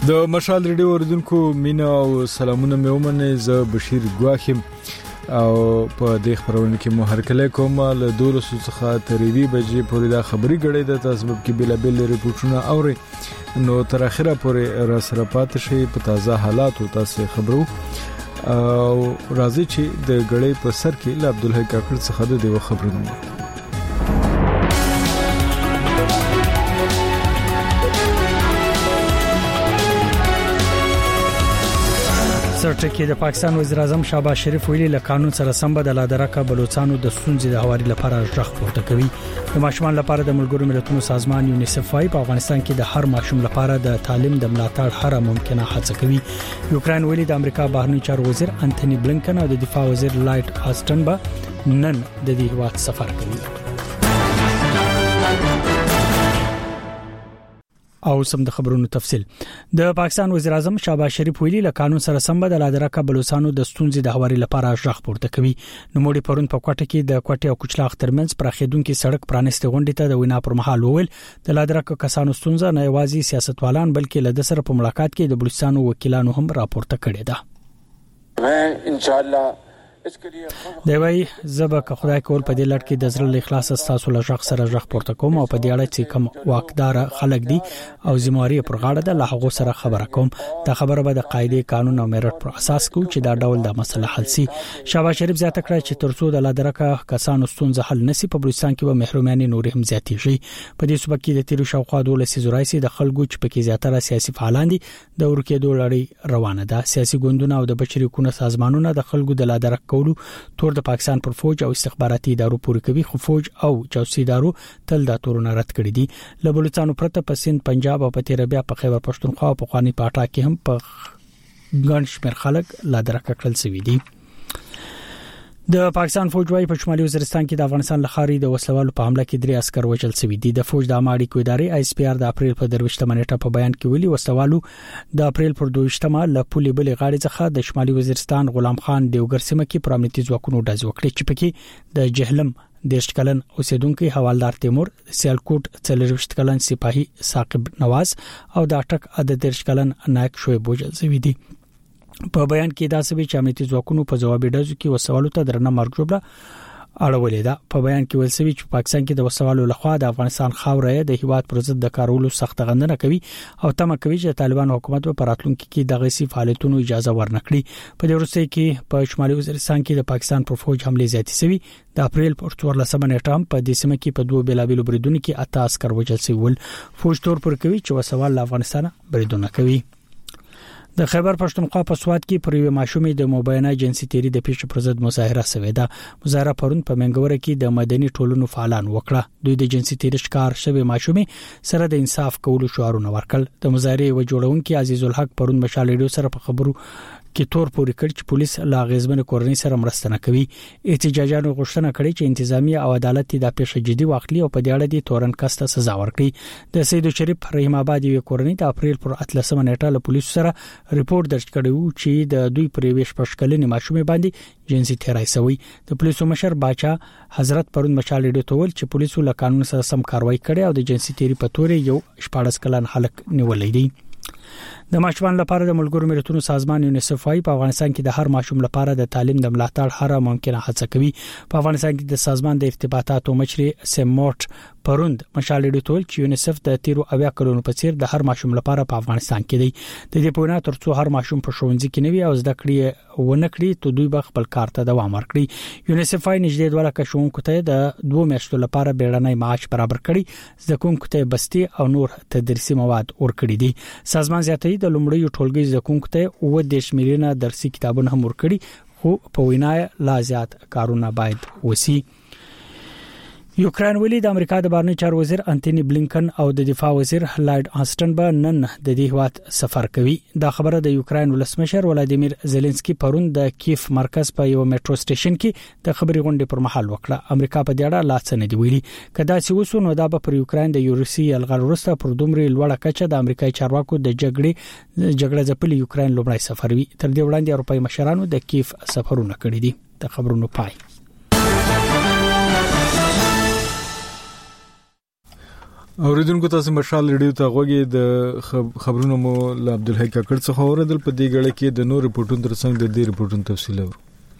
د مشال ریډیو اوریدونکو مینا او سلامونه مې ومنه. زه بشیر ګواخیم او په دې خبرونه کې مو هرکله کوم له 12 څخه تر 2 بجې پورې دا خبري غړې د تاسو کې بلابل ریپورتونه اوري، نو تر اخره پورې را سره پاتې شي په تازه حالات او تاسو خبرو او راځي چې د غړې په سر کې ل عبدالحی کاکړ څخه د دې خبرونه. سرټکی د پاکستان وزیر اعظم شهباز شریف ویلي له قانون سره سم به د لادرکه بلوچستانو د ستونزې د هواري لپاره ژغ پورته کوي. د ماشومان لپاره د ملګرو ملتونو سازمان یونیسف وايي په افغانستان کې د هر ماشوم لپاره د تعلیم د ملاتړ هر ممکنه هڅه کوي. یوکرين ویلي د امریکا بهرنی چارو وزیر انټونی بلنکن او د دفاع وزیر لایټ آستن به نن د دې هیواد سفر کوي. او سم د خبرونو تفصیل. د پاکستان وزیر اعظم شهباز شریف ویلي له قانون سره سم د لادرکه بلوچستانو د ستونزې د هواري لپاره ژغ پورته کوي. نو موږ پرون په کوټه کې د کوټه او کوچلاغ ترمنځ پراخیدونکو سړک پرانستې غونډې ته د وینا پر مهال وویل د لادرکه کسانو ستونزه نه یوازې سیاستوالان بلکې له سره په ملاقات کې د بلوچستان وکیلانو هم راپورته کړي ده. ان شاء الله دی وای زبا که خدای کول په دې لړ کې د زړه اخلاص تاسو له شخص سره ژغ پورته کوم او په دې اړه چې کوم واکدار خلک دي او ذمہواری پر غاړه ده له هغه سره خبره کوم. دا خبره به د قاعده قانون او میرټ پر اساس کو چې دا ډول د مسله حل سي. شهباز شریف زیاته کړه چې ترڅو د لادرکه کسانو ستونزه حل نشي په بلوچستان کې به محرومانه نور هم زیاتېږي. په دې صوبه کې د تیرو شاوخوا 12 زورایسي د خلکو چې پکې زیاتره سیاسي فعالان دي د ورکېدو لړۍ روانه ده. سیاسي ګوندونه او د بشري حقوقو سازمانونه د خلکو د لادرکه کولو تور د پاکستان پر فوج او استخباراتي ادارو پورې کوي، خو فوج او جاسوسي ادارو تل دا تورونه رد کړی دي. له بلوچستان پرته په سند، پنجاب او په تیر بیا په خیبر پښتونخوا او په خواني پاټا کې هم په ګڼ شمېر خلک لادرکه کړل شوی دي. د پاکستان فوج وايي په شمالي وزیرستان کې د افغانستان لخاري د وسلوالو په حمله کې 3 عسكر وژل شوي دي. د فوج د اماړي کو ادارې آی اس پی آر د اپریل په 23 نیټه په بیان کې ویلي وسلوالو د اپریل پر 22 له پولې بلې غاړې څخه د شمالي وزیرستان غلام خان دیوګر سیمه کې پر امنیتي ځواکونو ډز وکړي چې پکې د جهلم 10 کلن اوسیدونکو حوالدار تیمور، سیالکوټ 40 کلن سپاهي ثاقب نواز او د اټک د 10 کلن نایک شعیب وژل شوي دي. په بیان کې دا سوي چې امنیتي ځواکونو په جوابي ډزو کې وسوالو ته درنه مرګ جوړه اړولې ده. په بیان کې ویل شوی چې پاکستان کې د وسوالو لخوا د افغانستان خاورې د هیواد پر ضد د کارولو سخت غندنه کوي او تمه کوي چې طالبان حکومت په راتلونکي کې دغه سي فعالیتونو اجازه ورنکړي. په دې وروسته کې په شمالي وزیرستان کې د پاکستان پر فوج حمله زیاتې شوي. د اپریل پر 14 نیټه هم په دې سیمه کې په 2 بلابل بریدونو کې 8 عسكر وژل شوي. فوج تور پر کوي چې وسوال له افغانستان بریدونه کوي. د خیبر پښتونخوا په سواد کې پر یو ماشومې د مبینه جنسي تیری د پیښې پر ضد مظاهره شوې ده. مظاهره پرون په منګوره کې د مدني ټولنو فعالان وکړه. دوی د جنسي تیری شکار شوی ماشومې سره د انصاف کولو شعارونه ورکړل. د مظاهره و جوړونکو عزیز الحق پرون مشال ریډیو سره په خبرو کې تور پورې کړ چې پولیس لا غیزمن کورنۍ سره مرسته نه کوي. احتجاجانو غوښتنه کړې چې انتظامی او عدالت د پیښې جدي واخلي او په دې اړه د تورن کسته سزا ورکړي. د سید شریف رحیم آباد یو کورنۍ د اپریل پر 13 نیټه له پولیسو سره ریپورت درج کړی و چې د دوی پر 20 کلنې ماشومې باندې جنسي تیری شوی. د پولیسو مشر باچا حضرت پرون مشال ریډیو ته ویل چې پولیسو له قانون سره سم کاروایی کړې او د جنسي تیری په تورې یو 14 کلن هلک نیولې دي. د ماشومان لپاره د ملګرو ملتونو سازمان یونیسف وايي په افغانستان کې د هر ماشوم لپاره د تعلیم د ملاتړ هر ممکنه هڅه کوي. په افغانستان کې د سازمان د ارتباطاتو مشر سیموټ پروند مشال ریډیو ته چې یونیسف د تیرو 80 کلونو په څیر د هر ماشوم لپاره په افغانستان کې دی. د دې په وینا ترڅو هر ماشوم په ښوونځي کې نوي او زده کړې ونه کړي ته دوی به خپل کار ته دوام ورکړي. یونیسف وايي نږدې 2 لک ښوونکو ته د 2 میاشتو لپاره بیړنی معاش برابر کړي، زده کوونکو ته بستي او نور تدریسي مواد ورکړي دي. سازمان زیاتوي د لومړی ټولګي زده کوونکو ته 10 میلیونه درسي کتابونه هم ورکړي، خو په وینا لا زیات کارونه باید وسی. یوکرين ویلي د امریکا د بهرنی چارو وزیر انټونی بلنکن او د دفاع وزیر لایټ آستن به نن د دې هیواد سفر کوي. دا خبره د یوکرين ولسمشر ولادیمیر زيلنسکي پرون د کیف مرکز په یو میټرو سټیشن کې د خبري غونډې پر مهال وکړه. امریکا په دې اړه لا څه نه دی ویلي. کدا چې وسو نو دا به پر یوکرين د روسي یلغړ وروسته پر دومره لوړه کچه د امریکایي چارواکو د جګړه ځپلي یوکرين لومړی سفر وي. تر دې وړاندې اروپایي مشرانو د کیف سفرونه کړی دي. د خبرونو پای. اوریدونکو تاسو مشال ریډیو ته غوږی د خبرونو مو له عبدالحی کاکړ څخه اوریدل. په دې غړي کې د نور ریپورتونو ترڅنګ د دې ریپورتونو تفصیل اورو.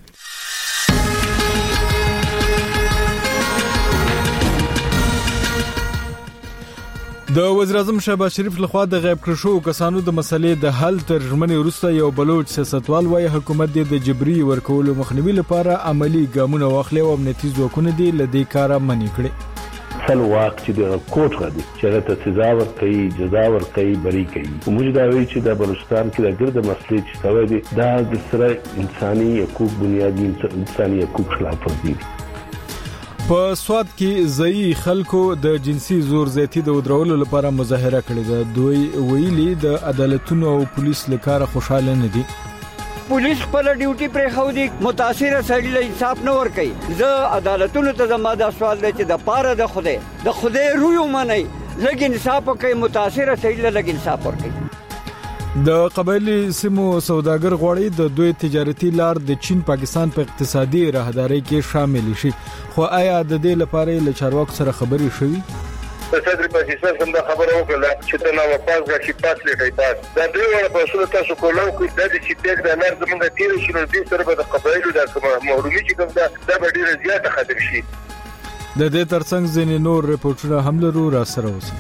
د وزیر اعظم شهباز شریف لخوا د غیب کړو شو کسانو د مسلې د حل ترجمه وروسته یو بلوچ سیاستوال وايي حکومت د جبري ورکولو مخنیوي لپاره عملی ګامونه واخلي او امنیتي ځواکونه دي لدی کار منې کړي. اصل واک چې د کوټ غدي چې ته سزا ورکړي جزا ورکړي بری کوي. موږ دا وی چې د بلوچستان کې د ګرد مسلې چې توې دي دا د سره انساني حقوق بنیادی انساني حقوق خلاف ورزي. په سواد کې ځای خلکو د جنسي زور زیاتی د ودرولو لپاره مظاهره کړې ده. دوی ویلي د عدالتونو او پولیس لپاره خوشاله نه دي. پولیس خپل ډیوټي پر خو دي متاثر سړي له انصاف نه ور کوي. زه عدالتونو ته زما دا سوال دی چې د پاره د خدای روح منئ لګ انصاف کوي متاثر سړي له لګ انصاف ور کوي. د قبایلی سیمو سوداګر غواړي د دوی تجارتي لار د چین پاکستان په اقتصادي راهداري کې شامل شي. خو آیا د دې لپاره له چارواکو سره خبرې شوې؟ صدر پاکستان څنګه خبره وکړه چې ته نو واپس غشي پاس لټای پاس دا دوی ور په اصل تاسو کولو کې د دې چې تک د لار زمونږ تیر شي نو دې سره به د قبایلو د محرومي چې کوم دا به ډیره زیاته خطر شي. د دې ترڅنګ ځینې نور ریپورتونه هم لرو را سره اوسئ.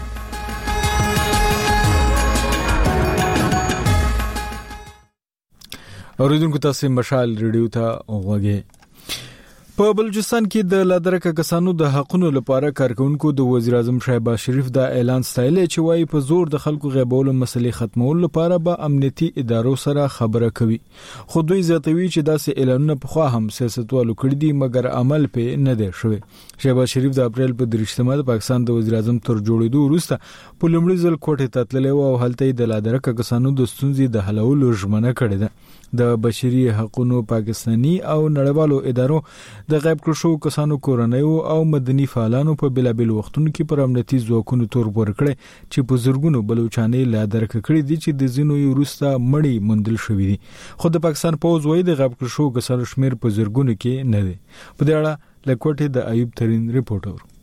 اوریدونکو تاسو مشال ریډیو ته وګورئ. په بلوچستان کې د لادرکه کسانو د حقونو لپاره کارکونکو د وزیر اعظم شهباز شریف دا اعلان ستایلی چې وايي په زور د خلکو غیبولو مسلې ختمول لپاره به امنیتي ادارو سره خبره کوي. خو دوی زیاتوي چې داسې اعلانونه په خوا هم سیاستوالو کړی دي مګر عمل په نه دی شوی. شهباز شریف د اپریل په 23 د پاکستان د وزیر اعظم تر جوړېدو وروسته په لومړي ځل کوټه ته تللی او هلته د لادرکه کسانو د ستونزې د حلولو ژمنه کړې ده. د بشري حقوقو پاکستاني او نړیوالو ادارو د غیب کړو شو کسانو کورنیو او مدني فعالانو په بلابل وختونو کې پر امنیتي ځواکونو تور ورکړي چې په زورګونو بلوچستاني لادرکه کړی دي چې د زینو وروسته مړی مندل شوې دي. خو د پاکستان پوز وایي د غیب کړو شو کسانو شمیر په زورګونو کې نه دی. په دې اړه لکوټه د ایوب ترين ریپورټ اورو.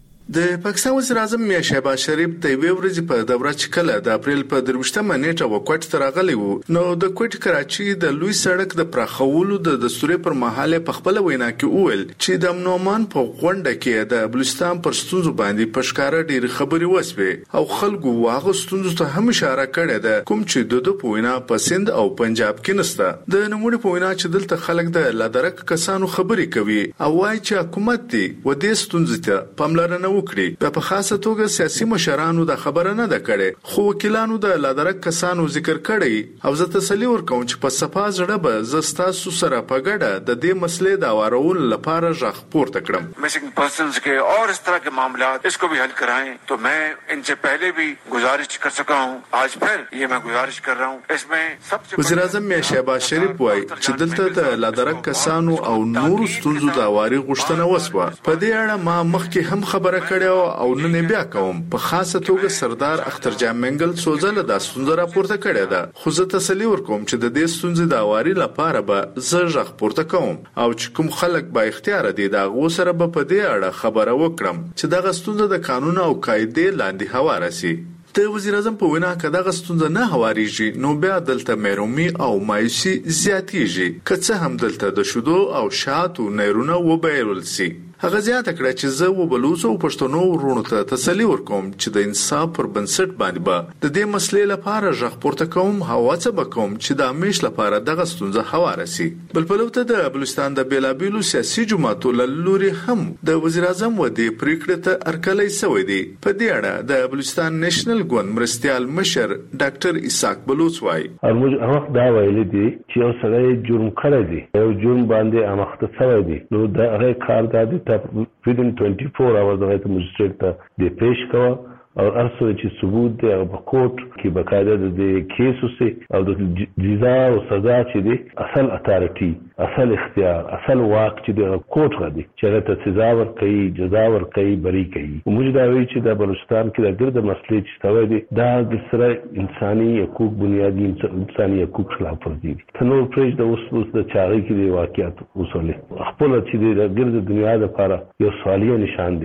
د پاکستان وزیر اعظم میا شهباز شریف د وی ورځ په دوره چې کله د اپریل په 23مه نیټه وکټ تر غلې وو نو د کوټ کراچي د لوی سړک د پرخولو د دستوري پر مهاله په خپل وینا کې وویل چې د امنومان په غونډه کې د بلوچستان پر ستونزو باندې پښکارا ډیر خبري وسوي او خلکو واغ ستونزو ته هم اشاره کړې ده کوم چې د پوینا په سند او پنجاب کې نسته. د نموړي پوینا چې دلته خلک د لادرک کسانو خبري کوي او وايي چې حکومت دی و دې ستونزې ته پاملرنه وکړي. په خاصه توګه سیاسي مشرانو د خبره نه ده کړې خو وکیلانو د لادرک کسانو ذکر کړي او زه تسلی ورکوم چې په صفا زړه به زستاسو سره په ګډه د دې مسلې د وارول لپاره ژغ پورته کړم. Missing persons के और इस तरह के मामलात इसको भी हल कराएं तो मैं इनसे पहले भी गुजारिश कर सका हूं. आज फिर ये मैं गुजारिश कर रहा हूं. इसमें सबसे وزیر اعظم شهباز شریف وايي چې دلته د لادرک کسانو او نور ستونزو د واري غوښتنه وسوه. په دې اړه ما مخکې هم خبره کړې او نن بیا کوم. په خاصه توګه سردار اخترجان منګل سوزله د ستونزو راپورته کړې ده خو زه تسلی ورکوم چې د دې ستونزې د واري لپاره به زه ژغ پورته کوم او چې کوم خلک با اختیار دي دا غو سره به په دې اړه خبره وکړم چې دغه ستونزه د قانون او قاعده لاندې هواره سي. د وزیر اعظم په وینا کې دغه ستونزه نه هواريږي نو بیا دلته مېرومي او مایوسي زیاتېږي که څه هم دلته د شودو او شاتو نهرونه وبایرول سي. هغه زیات کړه چې زه و بلوچ او پښتنو ورونو ته تسلی ورکوم چې د انصاف پر بنسټ باندې به د دې مسلې لپاره ژغ پورته کوم هواڅه بکوم چې د همیش لپاره دغه ستونزه هواره سي. بل په لوته د بلوچستان د بیلابیلو سیاسي جماعتو لوري هم د وزیر اعظم و دې پریکړه ته ارکلې سوې دي. په دې اړه د بلوچستان نېشنل ګوند مرستيال مشر ډاکټر اسحاق بلوچ وايي هغه دا ویل دي چې یو سړی جرم کړی دی یو جرم باندې امخته شوی دی نو دا هغه کار دی within 24 hours د مجستریټ ته د پیش کوا او ارسو چې ثبوت دی او په کوټ کې بقاعده د کیس وسي او د جزا او سزا چې دی اصل اتارټي اصل اختیار اصل واک چې د کوټ غدي چې ته سزا ورکړي جزا ورکړي بری کوي. موږ دا وی چې د بلوچستان کې د ګرد مسلې چې توې دي دا د سره انساني حقوق بنیادی انساني حقوق خلاف ورزي دي. تنور پرېج د اوس د چاغي کې د واقعیت اصول خپل چې د ګرد دنیا لپاره یو سوالیه نشان دي.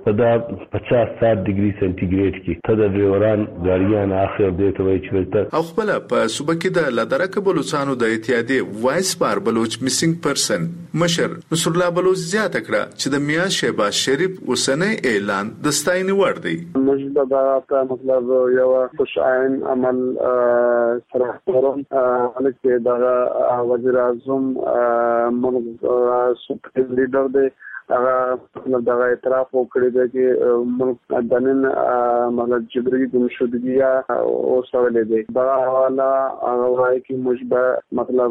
په دا 50-60 ډیګري سنټیګریډ کې ته د ډرایوران ګاډیان اخر دې ته وایي چې او خپل په صوبه کې د لادرک بلوچستانو د اتحادیې وایس پار بلوچ میسنګ پرسن مشر نصر الله بلوچ زیاته کړه چې د میاں شهباز شریف اوسنۍ اعلان د ستاینې وړ دی. مجبورات مطلب یو خوش عین عمل سره پرون الکه د وزیر اعظم سپر لیډر دی هغه مطلب دا اعتراف وکړی دی چې ملک دنن مطلب جبري ګمشدګیا او سوال دی دا حواله هغه وايي چې مجبه مطلب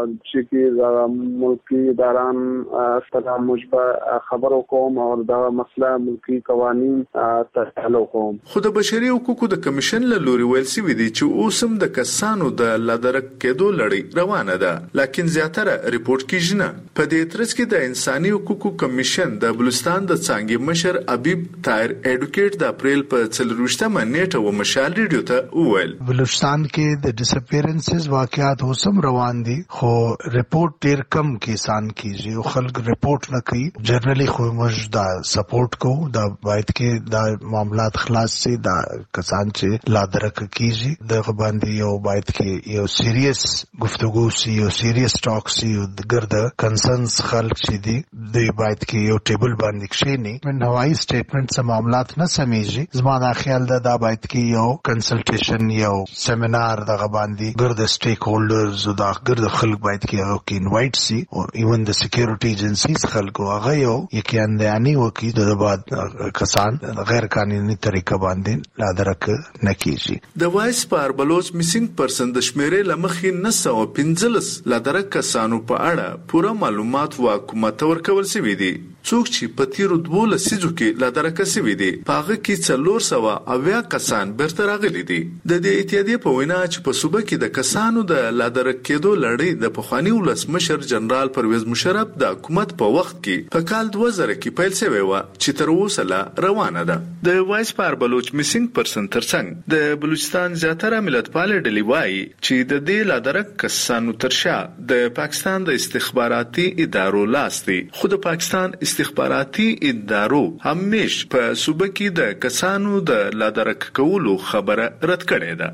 چې ملکی اداران ستاسو مجبه خبرو کوم او دا مسله ملکی قوانين تحلو کوم. خو د بشري حقوقو د کمیشن له لوري ویل سوي دي چې اوسم د کسانو د لادرک کېدو لړۍ روانه ده لکه زیاتره ریپورت کیږي نه. په دې ترڅ کې د انساني حقوقو کمیشن د بلوچستان د څنګه مشر ابيب طاهر اډوکیټ د اپریل په 24مه نیټه و مشال ریډیو ته وویل بلوچستان کې د ډیسپیرنسز واقعات اوسم روان دي خو ریپورت ډیر کم کسان کیږي او خلک ریپورت نه کوي. جنرالي خو موږ دا سپورټ کو دا باید کې دا معاملات خلاص سي دا کسان چې لادرک کیږي د باندې یو باید کې یو سیریس گفتگو سی یو سیریس ټاک سی ګرد کنسرنز خلک چې دي د باید کې یو ټیبل باندې کښینی من هوایي سټیټمنټ سم معاملات نه سمېږي. زما خیال دا باید کې یو کنسلټیشن یو سیمینار دغه باندې ګرد سټیک هولډرز او دا ګرد خلک باید کې یو کې انوایټ سی او ایون د سکیورټي ایجنسیز خلکو هغه یو یقیندانی وکي د بعد کسان غیر قانوني طریقه باندې لادرک نه کیږي. د وایس پار بلوچ میسنګ پرسن د شمیرې لمخې 915 لادرک کسانو په اړه پوره معلومات حکومت ورکول شوی دي. څوک چې په تیرو 12 سیزو کې لادرک شوی دي پاغه کې 480 کسان برته راغلي دي. د دې اتحادیې په وینا چې په صوبه کې د کسانو د لادرک کېدو لړۍ د پخوانی ولسمشر جنرال پرویز مشرف د حکومت په وخت کې په کال 2000 کې پیل شوی و چې تر اوسه لا روانه ده. د وایس پار بلوچ میسنګ پرسن ترڅنګ د بلوچستان زیاتره ملتپال ډلې وایي چې د دې لادرک کسانو ترشا د پاکستان د استخباراتي ادارو لاس دی. خو د پاکستان استخباراتي ادارو همیش په صوبه کې د کسانو د لادرک کولو خبره رد کړې ده.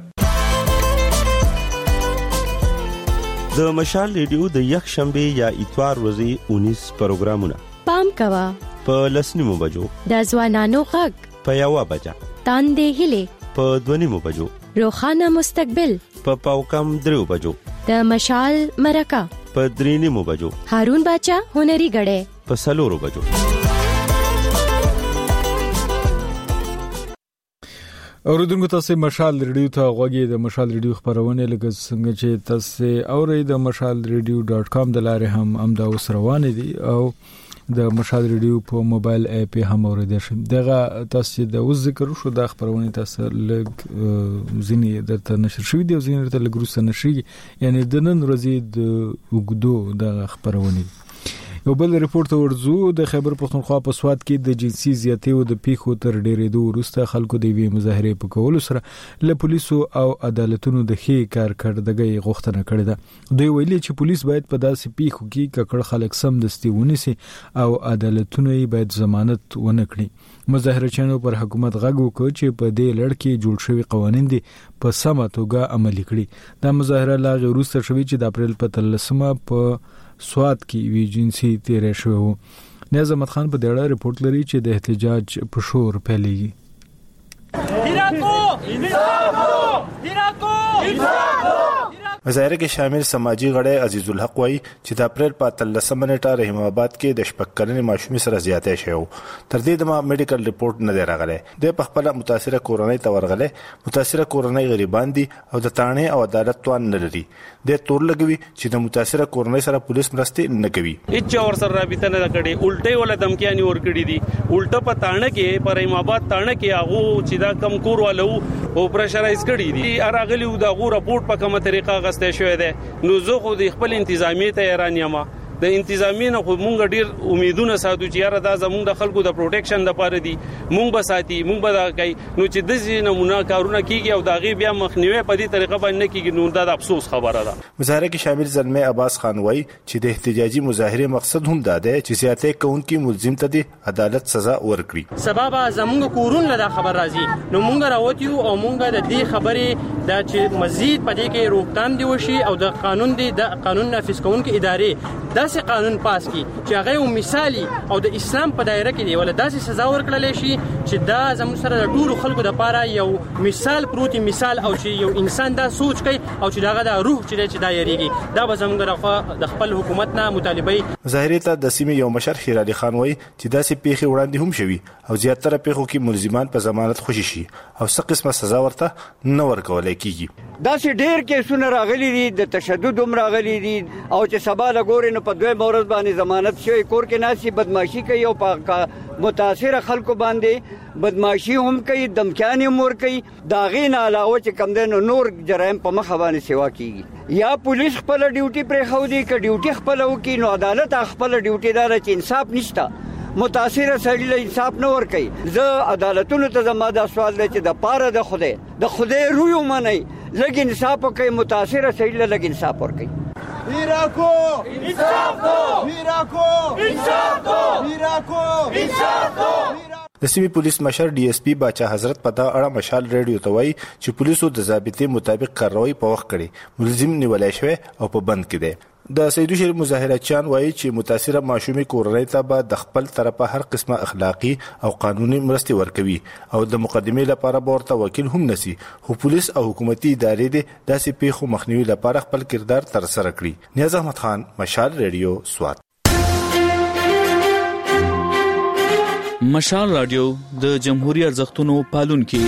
د مشال ریډیو د یک شنبه یا اتوار ورځې 19 پروګرامونه پام کوا په لسنیمو بجو د ځوانانو غږ په یو بجه تاندې هلي په 2 بجو روخانه مستقبل په پاوکم 3 بجو د مشال مرکه په 3 بجو هارون باچا هنري غړې په 4 بجو. اوریدونکو تاسو مشال ریډیو ته غوږی د مشال ریډیو خبرونه لکه څنګه چې تاسو اورئ د mashalradio.com د لارې هم دا اوس روان دي او د مشال ریډیو په موبایل اپ هم اوریدل شي. دغه تاسو د اوس ذکر شو د خبرونه تاسو لګ ځینی درته نشر شوی دی او ځینی درته لګروس نشي یعنی د نن ورځې د وګدو د خبرونه. یو بل ریپورت ورزو د خیبر پختونخوا په سواد کې د جنسي زیاتې او د پیښو تر ډېرېدو وروسته خلکو د وی مظاهره په کولو سره له پولیسو او عدالتونو د ښې کارکړدګۍ غوښتنه کړې ده. دوی ویلي چې پولیس باید په داسې پیښو کې ککړ خلک سم دستي ونیسي او عدالتونه یې باید ضمانت ونه کړي. مظاهرچیانو پر حکومت غږ وکړ چې په دې لړ کې جوړ شوی قوانين دي په سمه توګه عملي کړي. دا مظاهره لا وروسته شوې چې د اپریل په 13مه په سواد کې وی جنسي تیرې شو. نیاز احمد خان په دې اړه ریپورت لري چې د احتجاج په شور پیلېږي. مظاهره کې شامل سماجی غړي عزیز الحق وایي چې د اپریل په 13مه نیټه رحیم آباد کې د شپږکلنې ماشومې سره زیاتې شوی. تر دې د میډیکل ریپورت نه دی راغلی. د په خپل متاثره کورنۍ ته ورغله. متاثره کورنۍ غریبان دي او د تانه او عدالت توان نه لري. د تور لګوي چې د متاثره کورنۍ سره پولیس مرسته نه کوي. هیڅ اور سره رابطه نه کړي. الټه ولا دمکیانی ور کړی دي. الټه په تانه کې پر رحیم آباد تانه کې هغه چې دا کم کور والو او پرشرایز کړی دي. راغلی دا غو رپورت په کومه طریقه غسته شوې ده. نو زه خو د خپل انتظامی ته حیران یم د انتظامی نه مونږ ډیر امیدونه ساتو چې یاره دا زمونږ د خلکو د پروټیکشن لپاره دي، مونږ به ساتي، مونږ به دا کوي. نو چې د دې نمونه کارونه کیږي او دا غي بیا مخنیوي په دې طریقه باندې کیږي، نو دا د افسوس خبره ده. مظاهره کې شامل زلمه عباس خان وایي چې د احتجاجي مظاهره مقصد هم دا دی چې زیاته کوونکي ملزم ته د عدالت سزا ورکړي. سبب زمونږ کورون له خبر راځي، نو مونږ راوتیو او مونږ د دې خبرې دا چې مزید پدې کې روکتام دی وشي او د قانون نافذ کوونکې ادارې داسې قانون پاس کی چې هغه مثالي او د اسلام په دایره کې دی، ولې داسې سزا ورکړل شي چې دا زموږ سره د ټولو خلکو لپاره یو مثال پروتي مثال، او چې یو انسان دا سوچ کوي او چې داغه د روح چې دا یریږي، دا به زموږ د خپل حکومت نه مطالبه. مظاهره ته د سیمې یو مشر خیر علي خان وایي چې داسې پیښې وړاندې هم شوي او زیاتره پیښو کې ملزمان په ضمانت خوشي شي او څه قسمه سزا ورته نه ورکول کیږي. داسې ډېر کیسونه راغلي دي، د تشدد هم راغلي دي، او چې سبا لګوري نو په دوی مورز باندې ضمانت شوی کور کې ناسي بدمعشي کوي او په متاثر خلکو باندې بدمعشي هم کوي، دمکیان هم ور کوي. دا غي نه علاوه چې کم دین نور جرایم په مخ باندې سیوا کیږي. یا پولیس خپل ډیوټي پرې خو دي ک ډیوټي خپل وکي، نو عدالت خپل ډیوټي دار چې انصاف نشته، متاثر سړی له انصاف نه ور کوي. زه عدالتونو ته زما دا سوال دی چې د پاره د خدای روی ومني، لګ انصاف کوي، متاثر سړی له لګ انصاف ور کوي. میراکو انصاف دو، میراکو انصاف دو، میراکو انصاف دو. د سیمې پولیس مشر ډي اس پی باچا حضرت په دا اړه مشال ریډیو ته وایي چې پولیسو د ضابطې مطابق کاروایی په وخت کړي، ملزم نیولای شوی او په بند کې دی. د سیدو شریف مظاهرچیان وایي چې متاثره ماشومې کورنۍ ته به د خپل طرفه هر قسمه اخلاقی او قانوني مرستې ورکوي او د مقدمې لپاره به ورته وکیل هم نسی، خو پولیس او حکومتي ادارې د داسې پیښو مخنیوي لپاره خپل کردار ترسره کړي. نیاز احمد خان، مشال ریډیو، سوات. مشال رادیو د جمهوریت ارزښتونو پالونکي.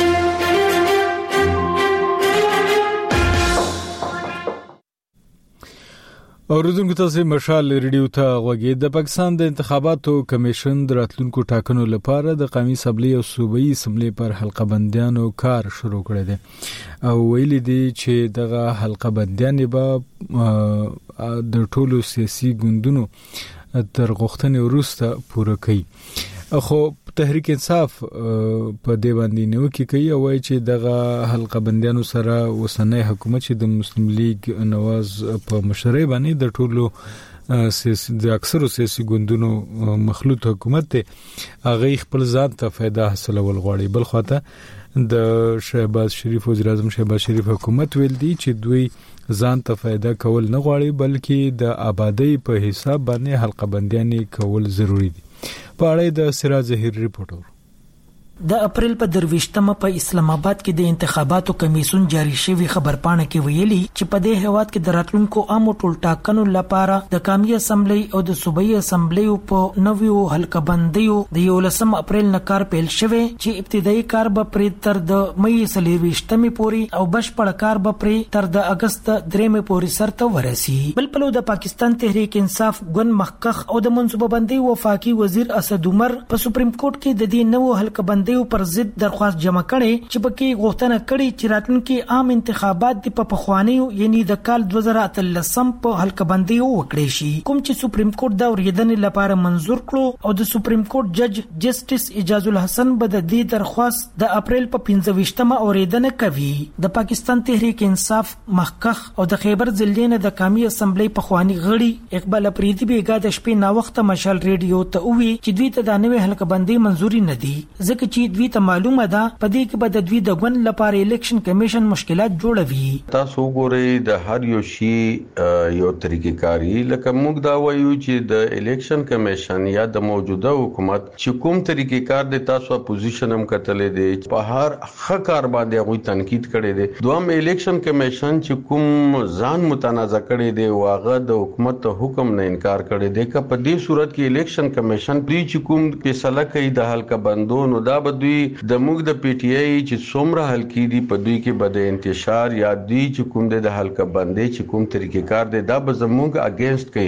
اوریدونکو تاسو مشال ریډیو ته غوږی. د پاکستان د انتخاباتو کمیشن د راتلونکو ټاکنو لپاره د قومي اسمبلی او صوبایي اسمبلی پر حلقه بندیانو کار شروع کړی دی او ویلي دي چې دغه حلقه بندیان به د ټولو سیاسي ګوندونو تر غوښتنې وروسته پوره کوي. خو تحریک انصاف په دی باندې نو کې کوي او وايي چې دغه حلقه بندیانو سره وسنۍ حکومت چې د مسلم لیگ نواز په مشرۍ باندې د ټولو د اکثرو سیاسي ګوندونو مخلوط حکومت ته هغه خپل ځان ته فائدہ حاصلول غواړي. بل خواته د شهباز شریف وزیر اعظم شهباز شریف حکومت ویل دي چې دوی ځان ته فائدہ کول نه غواړي بلکې د آبادی په حساب باندې حلقه بندیانې کول ضروری دي. په اړه د سراج ظهیر ریپورټر. د اپریل په 23مه په اسلام آباد کې د انتخاباتو کمیسیون جاری شوی خبرپاڼه کې ویلي چې په دې هیواد کې د راتلونکو عامو ټولټاکنو لپاره د قومي اسمبلی او د صوبایي اسمبلی په نویو حلقه بندیو د 11 اپریل نه کار پیل شوی چې ابتدایي کار به پرې تر د مې 23مې پورې او بشپړ کار به پرې تر د اگست 3مې پورې سرته ورسي. بل پلو د پاکستان تحریک انصاف ګوند مخکخ او د منصوبه بندي وفاقي وزیر اسد عمر په سپریم کورټ کې د دې نوو حلقه بندیو پر ضد درخواست جمع کړي چې پکې غوښتنه کړي چې راتلونکي عام انتخابات د په خوانیو یعنی د کال 2013 په حلقه بندي وکړي شي، کوم چې سپریم کورټ دا ورېدنې لپاره منزور کړو او د سپریم کورټ جج جسټس اجاز الحسن به د دې درخواست د اپریل په 25مه اورېدنه کوي. د پاکستان تحریک انصاف مخکخ او د خیبر ضلع د قومي اسمبلی په خواني غړي اقبال افریدي بیګا د شپې نا وخت مشال ریډیو ته وی چې دوی ته د نوې حلقه بندي منزوري نه دي ځکه چې دوی ته معلومه ده په دې کې به د دوی د ګوند لپاره الیکشن کمیشن مشکلات جوړوي. تاسو ګورئ د هر یو شی یو طریقې کاری لکه موږ دا وایو چې د الیکشن کمیشن یا د موجوده حکومت چې کوم طریقې کار د تاسو اپوزیشن هم کتلې دي په هر ښه کار باندې غوي تنقید کړي دي. دوام الیکشن کمیشن چې کوم ځان متنازع کړي دي واغه د حکومت حکم نه انکار کړي دي که په دې صورت کې الیکشن کمیشن دوی چې کوم فیصله کوي د حلقه بندونو دا به دوی د موږ د پی ټی آی چې څومره حلقې دي په دوی کې بد انتشار یا دوی چې کوم د حلقه بندي چې کوم طریقې کار دي دا به زموږ اگینست کوي.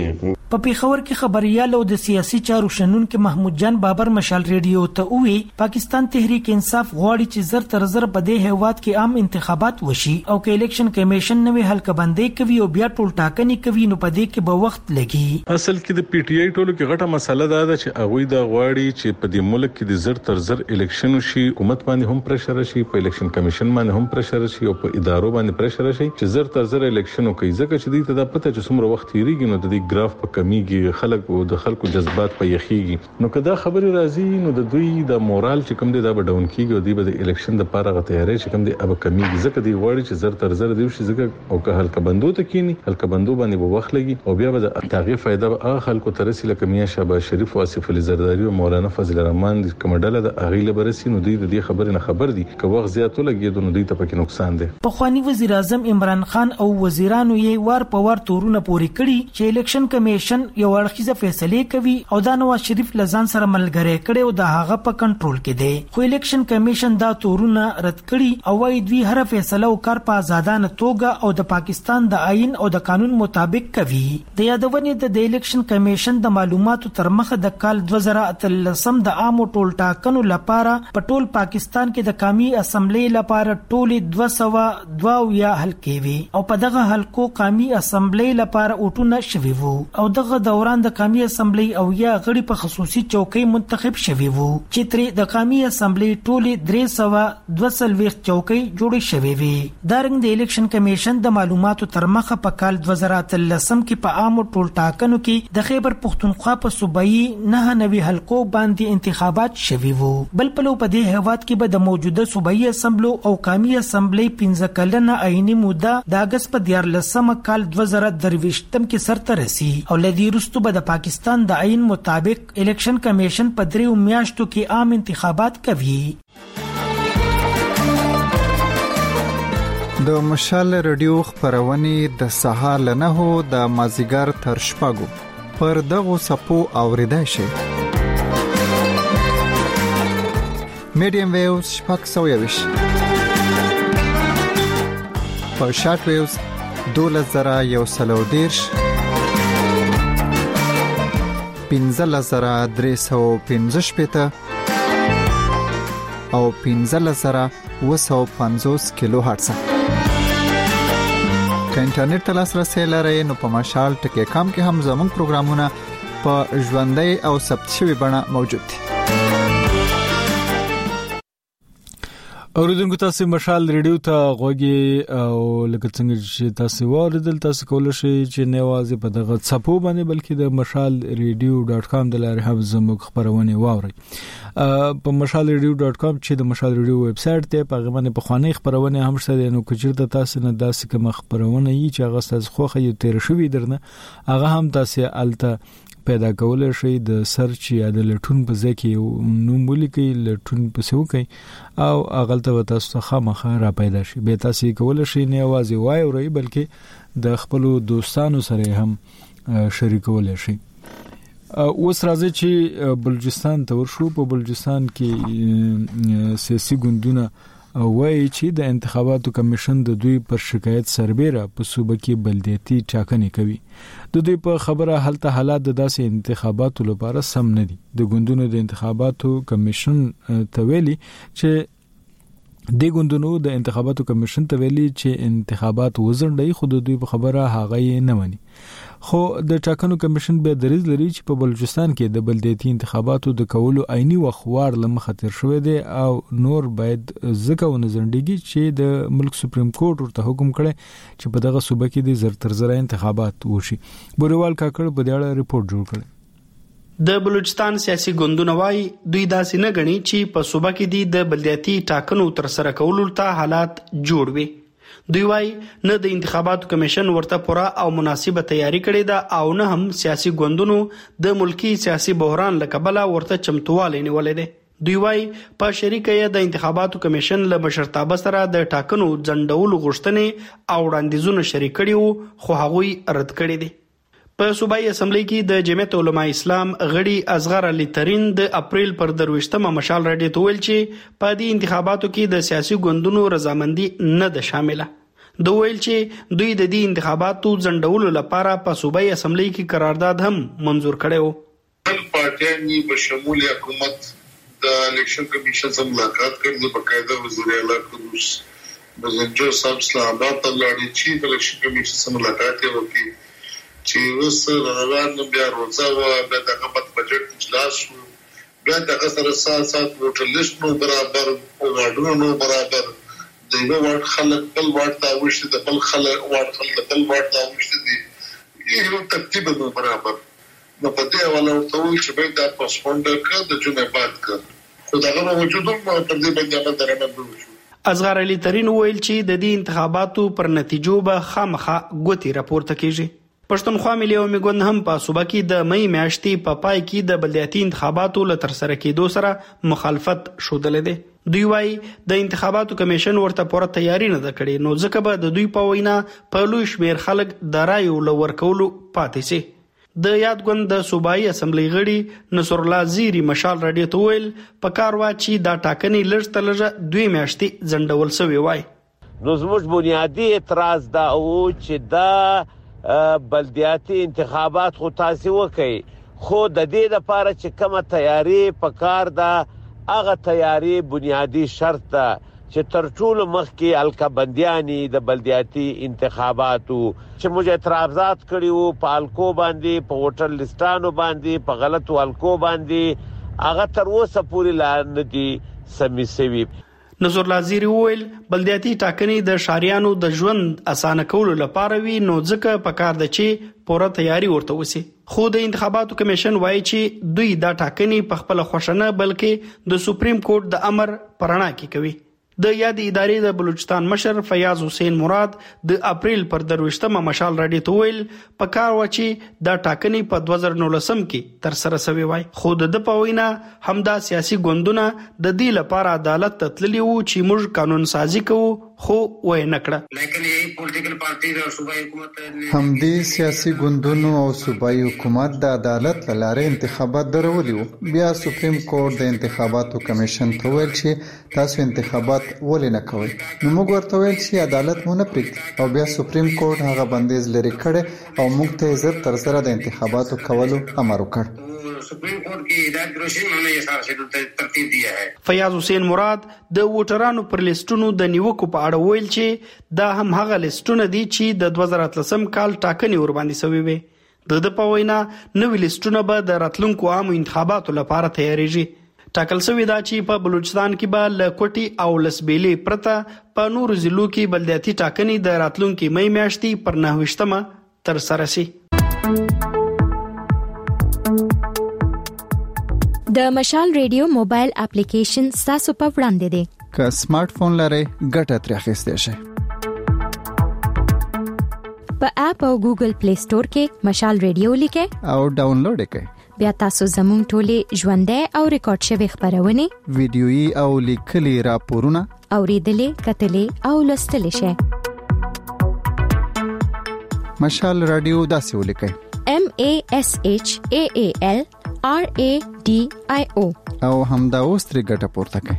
په پیښور کې خبريال او د سیاسي چارو شنونکو محمود جان بابر مشال ریډیو ته وی پاکستان تحریک انصاف غواړي چې زر تر زر په دې هیواد کې عام انتخابات وشي او کې الیکشن کمیشن نوې حلقبندۍ کوي او بیا ټول ټاکنې کوي نو په دې کې به وخت لګي. اصل کې د پی ټی آی ټولو کې غټه مسله ده چې هغه د غواړي چې په دې ملک کې د زر تر زر الیکشن شي، حکومت باندې هم پریشر شي، په الیکشن کمیشن باندې هم پریشر شي او په ادارو باندې پریشر شي چې زر تر زر الیکشن کوي. ځکه چې دې ته د پته چې څومره وخت تیریږي نو د دې ګراف په کمیږي، خلک او د خلکو جذبات په یخیږي. نو کدا خبري راځي نو د دوی د مورال چې کوم دی دا به ډاون کیږي او دی به د الیکشن د پاره غتیاري چې کوم دی اب کمیږي. ځکه دی غواړي چې زر تر زر دی شي ځکه او که حلقه بندو ته کینی حلقه بندو باندې به وخت لګي او بیا به د تغییر فائدہ به خلکو ترسي لکه میا شهباز شریف او آصف علي زرداری او مولانا فضل الرحمن د کومډاله د اغیله برسي نو دوی د دې خبرې نه خبر دي که وخت زیات لګي نو دوی ته پکې نقصان دی. په خواني وزیر اعظم عمران خان او وزیرانو یې وار په وار تورونه پوري کړي چې الیکشن کمیشن یو اړخیزه فیصله کوي او دا نواز شریف لزان سره ملګری کړي او د هغه په کنټرول کې دی. خو الیکشن کمیشن دا تورونه رد کړي او وايي دوی هر فیصله او کار په آزادانه توګه او د پاکستان د آئین او د قانون مطابق کوي. د یادونې د الیکشن کمیشن د معلوماتو تر مخه د کال 2013 د عامو ټول ټاکنو لپاره په ټول پاکستان کې د قومي اسمبلی لپاره ټول 202 حلقې وي او په دغه حلقو قومي اسمبلی لپاره اوټونه شوي وو او دغه دوران د قومي اسمبلی او یا غړي په خصوصي چوکۍ منتخب شوي وو چې ترې د قومي اسمبلی ټول 322 چوکۍ جوړې شوي وي. دارنګ د الیکشن کمیشن د معلوماتو تر مخه په کال 2013 کې په عامو ټول ټاکنو کې د خیبر پختونخوا په صوبایي 99 حلقو باندې انتخابات شوي وو. بل پلو په دې هیواد کې به د موجوده صوبایي اسمبلو او قومي اسمبلی 15 کلنه آئینی موده د اگست په 14 کال 2023 کې سرته رسي او لدی رستو به د پاکستان د آئین مطابق الیکشن کمیشن په 3 میاشتو کې عام انتخابات کوي. د مشال رادیو خبرونه د سهار له 9 د مازیګر تر شپږو پر دغه سپو اوریدای شي. میډیم ویوز شپږ سویوش په شارټ ویوز 12130 15315 او 15750 کیلو هرتز. که انټرنیټ ته لاسرسي لرئ نو په مشال ټکی کام کې هم زموږ پروګرامونه په ژوندۍ او ثبت شوی بڼه موجود دي. اوریدونکو تاسو مشال ریډیو ته غوږی او لکه څنګه چې تاسو واردل تاسو کولای شئ چې نه یوازې په دغه صفو باندې بلکې د mashalradio.com د لارې هم زموږ خبرونه واورئ. په mashalradio.com چې د مشال ریډیو ویب سټ ته په غوښنه په خواني خبرونه هم شته نو کچیرته تاسو نه داسې کوم خبرونه یې چې هغه تاسو خوخه یو تیر شوی درنه هغه هم تاسو الته پیدا کولای شئ د سرچ یا د لټون په ځای کې نوم ولیکئ، لټون په څو کوي او اغلته تاسو خامخا را پیدا شي. به تاسو کولای شئ نه یوازې وای اورئ بلکې د خپل دوستانو سره هم شریکولای شئ. اوس راځي چې بلوچستان ته ورشو. په بلوچستان کې سیاسي ګوندونه وایي چې د انتخاباتو کمیشن د دوی پر شکایت سربېره په صوبه کې بلدیاتي ټاکنې کوي. د دوی په خبره حالت حالات د داسې انتخاباتو لپاره سم نه دي. د ګوندونو د انتخاباتو کمیشن ته ویلي چې د ګوندونو د انتخاباتو کمیشن ته ویلي چې انتخابات وزنډي خو د دوی په خبره هغه یې نه مني. خو د ټاکنو کمیشن به دریز لري چې په بلوچستان کې د بلدیاتي انتخاباتو د کولو عیني وخوار لمخ خطر شوې دي او نور باید ځکه ونځندګي چې د ملک سپریم کورټ ورته حکم کړي چې په دغه صوبه کې د زر تر زر انتخابات وشي. بوریوال کاکړ په دې اړه ریپورت جوړ کړی. د بلوچستان سیاسي ګوندونه وايي دوی داسې نه غني چې په صوبه کې د بلدیاتي ټاکنو تر سره کولو ته حالات جوړ وي. دوی وايي نه د انتخاباتو کمیشن ورته پوره او مناسبه تیاری کړې ده او نه هم سیاسي ګوندونو د ملکی سیاسي بحران لکبله ورته چمتواله نیولې ده. دوی وايي په شریکه د انتخاباتو کمیشن له مشرتابه سره د ټاکنو ځنډولو غوښتنې او وړاندیزونه شریک کړي خو هغوی رد کړي دي. په صوبایي اسمبلی کې د جمعیت علماء اسلام غړي اصغر علي ترين د اپریل پر 23 مشال راډیو ته ویل چې په دې انتخاباتو کې د سیاسي ګوندونو رضامندي نه ده شامله. د ویل چې دوی د دې انتخاباتو ځنډولو لپاره په صوبایي اسمبلی کې قرارداد هم منزور کړی و. پارټیانی په شمول حکومت د الیکشن کمیشن سره ملاقات کړي، بقاعده وزیر اعلی قدوس بزنجو صاحب اسلام آباد ته لاړ چې د الیکشن کمیشن سره ملاقات وکړي چې اوس روان بیا روزه و بیا د حکومت بجټ اجلاس شو، بیا د سره سات ووټر لیست نو برابر او واډونو نو برابر د یو واټ خلک بل واټ ته وشته، د بل خلک واټ خلک بل واټ ته وشته دي، یو ترتیب نو برابر نو په دې حواله ورته ویل چې باید دا پاسپورت کړ د جون بعد کړ، خو دا موجود هم په دې باندې عمل درنه وشو. اصغر علي ترين ویل چې د دې انتخاباتو پر نتیجو به خامخا ګوتی راپورته کیږي. پښتونخوا ملي عمومي ګوند هم په صوبه کې د مې میاشتې په پای کې د بلدیاتي انتخاباتو له ترسره کېدو سره مخالفت ښودلې ده. دوی وايي د انتخاباتو کمیشن ورته پوره تیاری نه ده کړې، نو ځکه به د دوی په وینا په لوی شمېر خلک د رایو له ورکولو پاتې شي. د یاد ګوند د صوبایي اسمبلی غړي نصر الله زیری مشال رادیو ته ویل په کار وا چې دا ټاکنې لږ تر لږه 2 میاشتې ځنډول شوی وای. نو زموږ بنیادی اعتراض دا و چې دا بلدیاتي انتخابات خو تاسو وکي، خو د دې لپاره چې کومه تیاری پکار ده هغه تیاری بنیادی شرط ده چې تر ټولو مخکې الکابندیانی د بلدیاتي انتخاباتو چې موږ اعتراضات کړیو په الکو باندې، په ووټر لیستانو باندې، په غلطو الکو باندې، هغه تر اوسه پورې لا نه دي سمې شوي. نظر لازیری ویل بلدیاتي ټاکنې د شاریانو د ژوند اسانه کولو لپاره وي، نو ځکه پکار ده چې پوره تیاری ورته وسی. خو د انتخاباتو کمیشن وایي چې دوی دا ټاکنې په خپل خوښنه بلکې د سپریم کورټ د امر پرانا کې کوي. د یاد ادارې د بلوچستان مشر فیاض حسین مراد د اپریل پر 23مه مشال راډیو ته ویل په کار و چې دا ټاکنې په 2019 کې تر سره شوی وای، خو د پوینا همدا سیاسي ګوندونه د دې لپاره عدالت تتللی وو چې موږ قانون سازي کوو، خو وای نکړه. لیکن یې پولیټیکل پارټي د صوبایي حکومت همدې سیاسي ګوندونو او صوبایي حکومت د عدالت لاره انتخابات درولي وو. بیا سپریم کورټ د انتخاباتو کمیشن ته ویل چې تاسو انتخابات ولې نه کوي، نو موږ ورته ویل چې عدالت مو نه پریږدي، او بیا سپریم کورټ هغه بندیز لري کړي او موږ ته زر تر سره د انتخاباتو کولو امر وکړ. سپریم کورټ کې هدایت کړی انہوں نے یہ سارا شیډول ترتیب دیا ہے. فیاض حسین مراد د ووټرانو پر لیستونو د نیوکو په اړه ویل چې دا هم هغه لیستونه دي چې د 2013 کال ټاکنې ور باندې شوی وي. د پوینا نوې لیستونه به د راتلونکو عامو انتخاباتو لپاره تیاریږي. ټاکل شوی دا چې په بلوچستان کې به لکوټي او لسبېلې پرته په نورو ضلعو کې بلدیاتي ټاکنې د راتلونکي مې میاشتې پر 9مه تر سره شي. د مشال ریډیو موبایل اپلیکیشن تاسو په وړاندې دی. که سمارټ فون لرئ ګټه ترې اخیستی شئ. په اپ او ګوګل پلی سٹور کې مشال ریډیو لیکئ او ډاونلوډ کړئ. بیا تاسو زموږ ټولې ژوندۍ او ریکارډ شوی خبرونه، ویډیويي او لیکلي راپورونه اوریدلې، کتلې او لوستلې شئ. مشال رادیو داسې ولیکئ: MASHAAL RADIO او همدا اوس ترې ګټه پورته کړئ.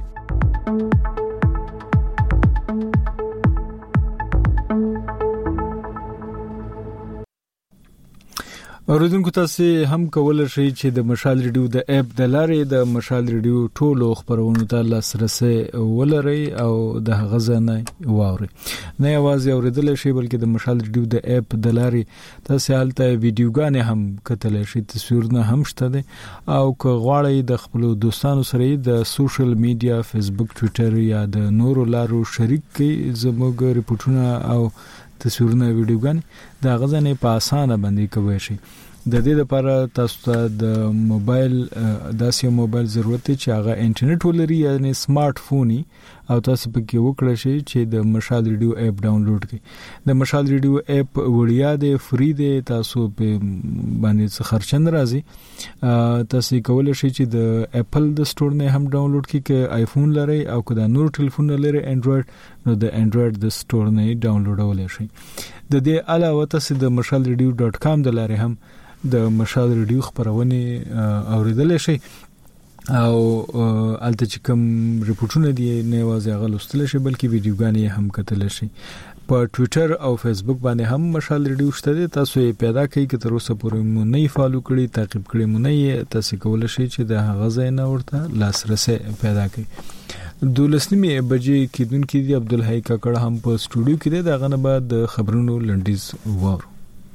اوریدونکو تاسو هم کولای شئ چې د مشال ریډیو د اپ د لارې د مشال ریډیو ټولو خبرونو ته لاسرسي ولرئ او د غزنه واورئ. نه یوازې اوریدل شئ بلکې د مشال ریډیو د اپ د لارې تاسو حالته ویډیوګانې هم کتلی شئ، تصویرونه هم شته دي، او که غواړئ د خپل دوستانو سره د سوشل میډیا فیسبوک، ټوئیټر یا د نورو لارو شریک کړئ زموږ ریپورتونه او تصویرونه ویډیوګانې د غزنه په اسانه باندې کوي شي. د دې لپاره تاسو ته د موبایل داسې موبایل ضرورت دی چې هغه انټرنیټ ولري، یعنی سمارټ فوني، او تاسو پکې وکړئ شئ چې د مشال ریډیو اپ ډاونلوډ کړئ. د مشال ریډیو اپ وړیا دی، فری دی، تاسو په باندې څه خرچ نه راځي. تاسو کولای شئ چې د اپل د سٹور نه هم ډاونلوډ کړئ، که آیفون لرئ او که د نور ټلیفون لرئ انډراید، نو د انډراید د سٹور نه ډاونلوډولای شئ. د دې علاوه تاسو د mashalradio.com د لارې هم د مشال ریډیو خبرونه اوریدل شي، او الته چې کوم ریپورتونه دي نه واځي غلوستل شي بلکې ویډیوګانې هم کتل شي. په ټوئیټر او فیسبوک باندې هم مشال ریډیو شته. تاسو یې پیدا کړئ که تر اوسه پورې مو نه فالو کړی تعقیب کړی مو نه تاسو کولای شئ چې د هغه ځای نه ورته لاسرسي پیدا کړئ. 12 بجې کېدونکې دی عبدالحی کاکړ هم په سټوډیو کې دی. دغه نه بعد د خبرونو لنډیز وورو.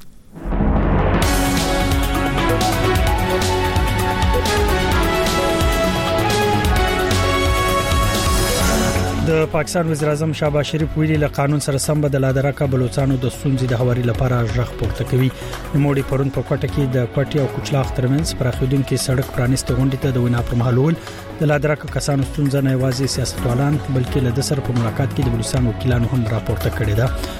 د پاکستان وزیر اعظم شهباز شریف ویلي له قانون سره سم بدل ادارکا بلوچستانو د ستونزې د هواري لپاره ژغ پورته کوي. نوموړي پرون په کوټه کې د کوټي او کوچلاخ ترمنځ پراخیدونکو سړک پرانیسته غونډې ته د وینا پر مهال ول د لادرکا کسانو ستونزه نه یوازې سیاستوالان بلکې له سره په ملاقات کې د بلوچستان وکیلانو هم راپورته کړی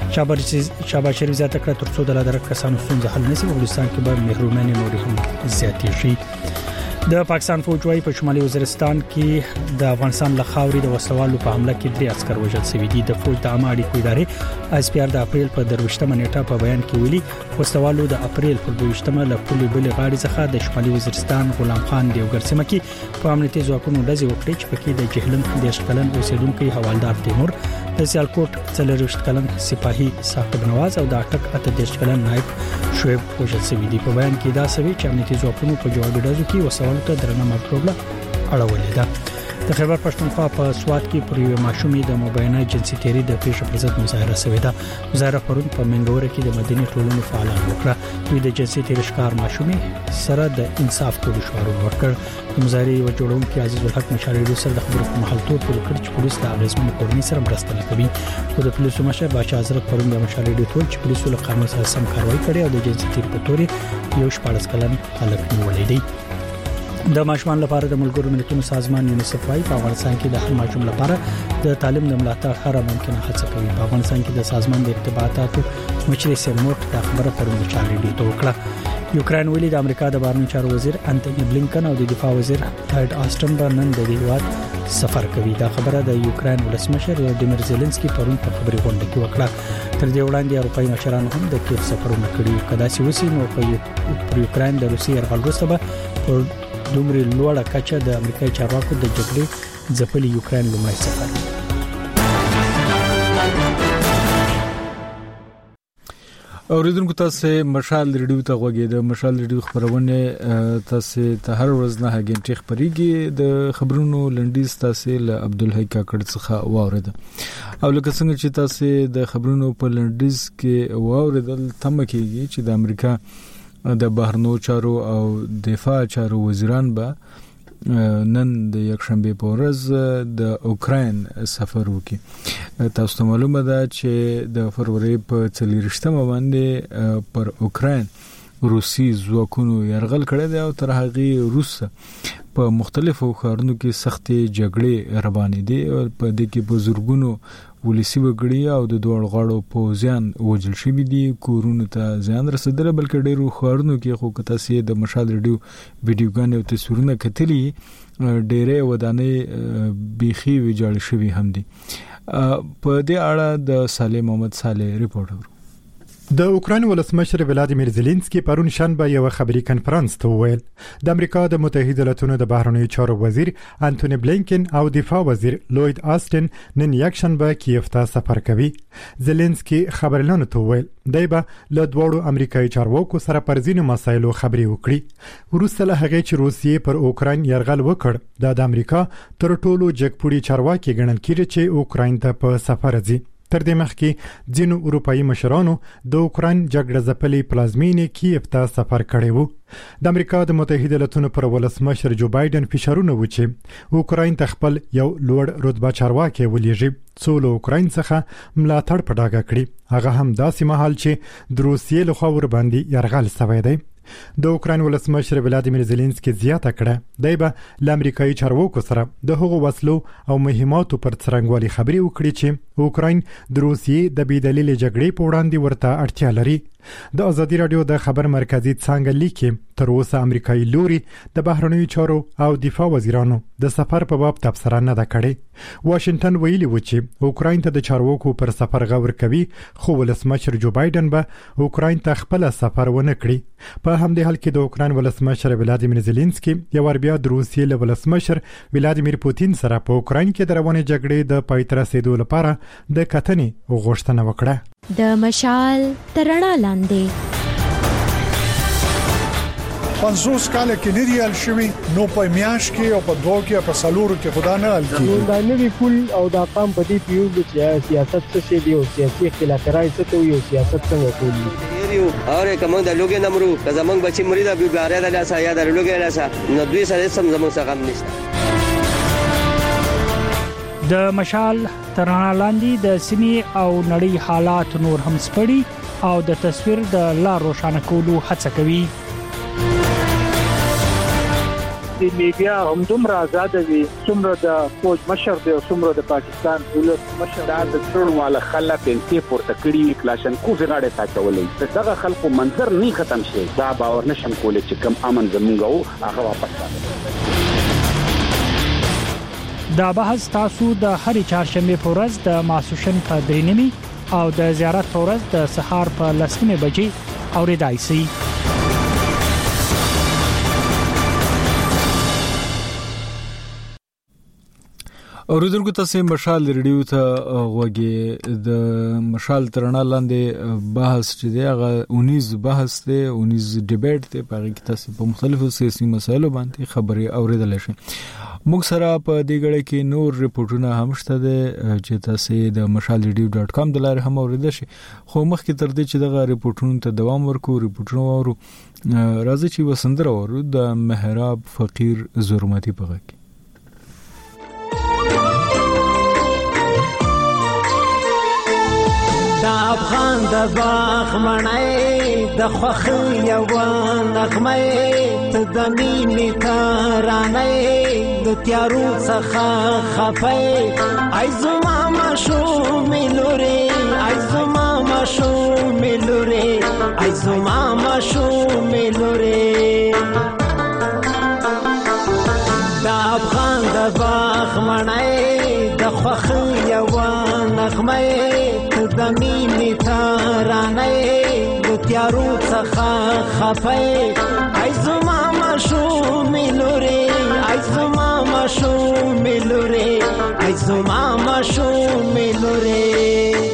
ده. شهباز شریف زیاته کړه ترڅو د لادرکا کسانو ستونزه حل نشي په بلوچستان کې به محرومانه نوري هم زیاتې شي. د پاکستان فوج وايي په شمالي وزیرستان کې د افغانستان له خاورې د وسوالو په حمله کې 3 عسكر وژل شوي دي. د فوج د عامه اړیکو ادارې اس پی ار د اپریل په 28مه نیټه په بیان کې ویلي وسوالو د اپریل په 28مه له پولې بلې غاړې څخه د شمالي وزیرستان غلام خان دیوګر سیمه کې په امنیتي ځواکونو ډزې وکړې چې پکې د جهلم د شکلن اوسیدونکو حوالدار تیمور د سیالکوټ 40 کلن سپاهي ثاقب نواز او د اټک 38 کلن نائب شعیب وژل شوي دي. په بیان کې دا سوي چې امنیتي ځواکونو په جوابي ډزو کې وسوالو ته درنه مرګوله اړولې ده. د خیبر پښتونخوا په سواد کې پر یو ماشومې د مبینه جنسي تیری د پیښو پر ضد مظاهره شوې ده. مظاهره پرون په منګوره کې د مدني ټولنو فعالان وکړه. دوی د جنسي تیری ښکار ماشومې سره د انصاف کولو شعار ورکړ. د مظاهرې و جوړونکو عزیز الحق مشاري سره د خبرو په محل تور پوره کړ چې پولیس د اغیزمنو کورنۍ سره مرسته نه کوي. خو د پولیسو مشر بادشاه حضرت پرون د مشاري ټول چې پولیسو له قانون سره سم کاروایی کړې او د جنسي تیری په تورې یو 14 کلن هلک نیولې دی. د ماشومان لپاره د ملګرو ملتونو سازمان یونیسف وايي په افغانستان کې د هر ماشوم لپاره د تعلیم د ملاتړ هر ممکنه هڅه کوي. په افغانستان کې د سازمان د ارتباطاتو مشر سیموټ د خبره پرون د چارې ډیټو وکړه. یوکرين ویلي د امریکا د بهرنیو چارو وزیر انټونی بلینکن او د دفاع وزیر لارډ آسټن برنن د هیواد سفر کوي. دا خبره د یوکرين ولسمشر ولادیمیر زيلنسکي پرون په خبري غونډه کې وکړه. تر دې وړاندې اروپایي مشرانو هم د کیف سفرونه کړي. کدا چې وسی نو په یوکرين د روسي یرغل وروسته به دومره لوړه کچه د امریکایي چارواکو د جګړې ځپلي یوکرين لومړی سفر. اوریدونکو تاسو مشال ریډیو ته غوږی د مشال ریډیو خبرونه تاسو ته هر ورځ نه غنټه خبريږي. د خبرونو لنډیز تاسو له عبدالحی کاکړ څخه واورید او لکه څنګه چې تاسو د خبرونو په لنډیز کې واوریدل تم کېږي چې د امریکا د بهرنیو چارو او دفاع چارو وزیران به نن د یکشنبه په ورځ د اوکراین سفر وکړي. تاسو ته معلومه ده چې د فروری په 4مه باندې پر اوکراین روسي ځواکونو يرغل کړی دی او تر هغه روس په مختلفو ښارونو کې سختې جګړې روانې دي او په دې کې بزرګونو ولسی وګړي او د دوه غاړو په ځان وجل شوی دي. کورونو ته ځان رسیدل بلکې ډیرو ښارونو کې خو کته سي د مشال ریډیو ویډیوګان او تصویرونه کتلي ډیره ودانې بيخي ویجاړ شوی هم دي. په دې اړه د صالح محمد صالح ریپورټر. د اوکراین ولسمشر ولادیمیر زيلنسکي پرون شنبه یو خبري کانفرنس ته ویل د امریکا د متحده ایالاتونو د بهرنیو چارو وزیر انټونی بلینکن او دفاع وزیر لوید آسټن نن یک شنبه کیف ته سفر کوي. زيلنسکي خبرلانو ته ویل دایبه له دوړو امریکایي چارواکو سره پر ځینو مسایلو خبري وکړي. وروسته له هغه چې روسیې پر اوکراین يرغل وکړ د امریکا تر ټولو جګپوړي چارواکي ګڼل کیږي چې اوکراین ته په سفر ځي. تر دې مخکې ځینو اروپایي مشرانو د اوکراین جګړه ځپلي پلازمینې کیف ته سفر کړی وو. د امریکا د متحده ایالاتونو پر ولسمشر جو بایدن فشارونه و چې اوکراین ته خپل یو لوړ رتبه چارواکي ولېږي څو له اوکراین څخه ملاتړ په ډاګه کړي. هغه هم داسې مهال چې د روسیې لخوا ور باندې يرغل شوی دی. د اوکراین ولسمشر ولادیمیر زيلنسکي زیاته کړه دی به ل امریکایي چارواکو سره د هغو وسلو او مهماتو پر څرنګوالي خبري وکړي چې اوکراین د روسیې د بيدلیل جګړې په وړاندې ورته اړتیا لري. د ازادي رادیو د خبر مرکزی څنګه لیکي تر اوسه امریکایي لوري د بهرنیو چارو او دفاع وزیرانو د سفر په باب تبصره نه ده کړې. واشنگټن ویلي و چې اوکراین ته د چارواکو پر سفر غور کوي خو ولسمشر جو بایدن به اوکراین ته خپل سفر ونه کړي. په همدې حال کې د اوکراین ولسمشر ولادیمیر زيلنسکي یو بیا د روسیې ولسمشر ولادیمیر پوتین سره په اوکراین کې د روانې جګړې د پای ته رسیدو لپاره د کتنې غوښتنه وکړه. د مشال ترڼا لاندې 50 کال کې نریال شوی نو په میاش کې او په دوه کې په سالورو کې خدا نه حل کیږي. دا نوی پول او دا قام په دې پیو چې سیاست څه شي دی او سیاسي اختلافات څه ته یو سیاست څنګه کوي اور کوم د لوګي نمرو زمنګ بچی مریدا به باره د لاسه یا د لوګي لاسه نو دوی سره سم زمنګ څخه هم نشته. د مشال ترڼا لاندې د سیمې او نړۍ حالات نور هم سپړي او د تصویر د لار روښانه کولو هڅه کوي. د میډیا هم دومره آزاد دي څومره د فوج مشر دی او څومره د پاکستان دولت مشر دا د ټول مال خلک انتي پورته کړی کلاشنکوف غاړه تاچولې دغه خلکو منظر نه ختم شي دا باور نشم کولای چې کم امن زمونږ او هغه واپس راځي. دا بحث تاسو د هرې چهارشنبه په ورځ د ماسوشن په 3:30 او د زیارت په ورځ د سهار په 10:00 بجې اوریدای شئ. اوریدونکو تاسو مشال ریډیو ته غوږی د مشال ترڼا لاندې بحث چې دی هغه 19 بحث دی 19 ډیبیټ دی په هغه کې تاسو په مختلفو سیاسي مسایلو باندې خبرې اوریدل شئ. موږ سره په دې غړي کې نور ریپورتونه هم شته چې تاسو د mashalradio.com د لارې هم اوریدل شئ. خو مخکې تر دې چې دغه ریپورتونو ته دوام ورکو ریپورتونه ورو راځي چې وسندره ورو د محراب فقیر زورماتي په غږ دا افغان د باغ مړی د خوښۍ یوه نغمه ته د مینې ترانې د تیارو څخه خفې ای زما ماشومې لورې ای زما ماشومې لورې ای زما ماشومې لورې دا افغان د باغ مړی د خوښۍ یوه نغمه د مینې ترانې د تیارو څخه خفې ای زما ماشومې لورې ای زما ماشومې لورې ای زما ماشومې لورې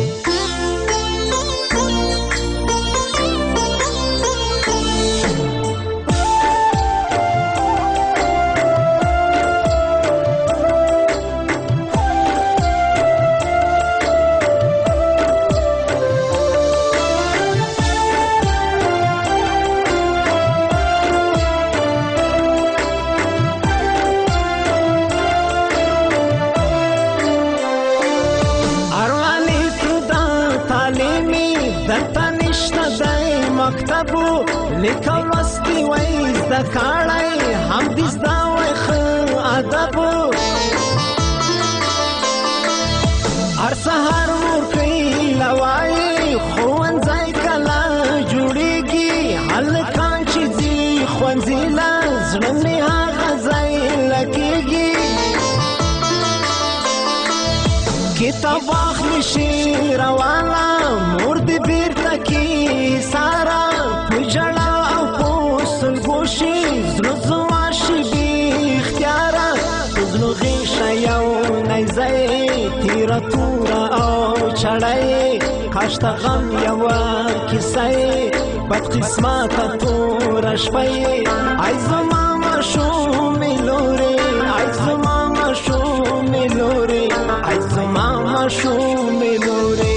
لیکل وستي وای زده کړای هم دې زده وای خو ادب هر سحر ورکوي لوای ښوونځی کله جوړیږي هلکان چې ځي ښوونځي له زړه مې هغه ځای لګیږي کتاب واخلي شي روانه مور دې بیرته کې سارا پجړه او پوسل ګوشي زړه زما شي بې اختیاره زړه غیشه یو نیزه تیره توره او چړی کاشته غم یوه کیسه بد قسمته توره شپه ای زما ماشومې لورې ای زما ماشومې لورې ای زما ماشومې لورې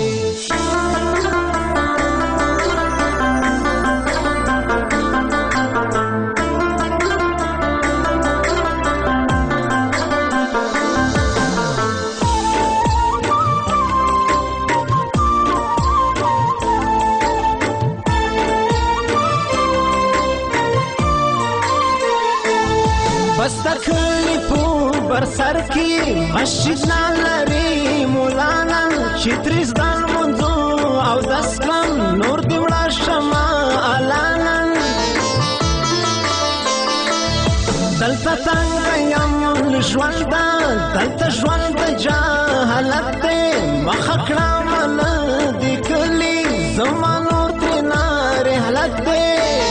پر سر کی مسجد نالری مولانا چتریس دان منځو او دسکم نور دیوړه شما علانن دلته څنګه یم ژوند دلته ژوند جهالت دی مخه کړه من د کلی زما نور ترې رحلت دی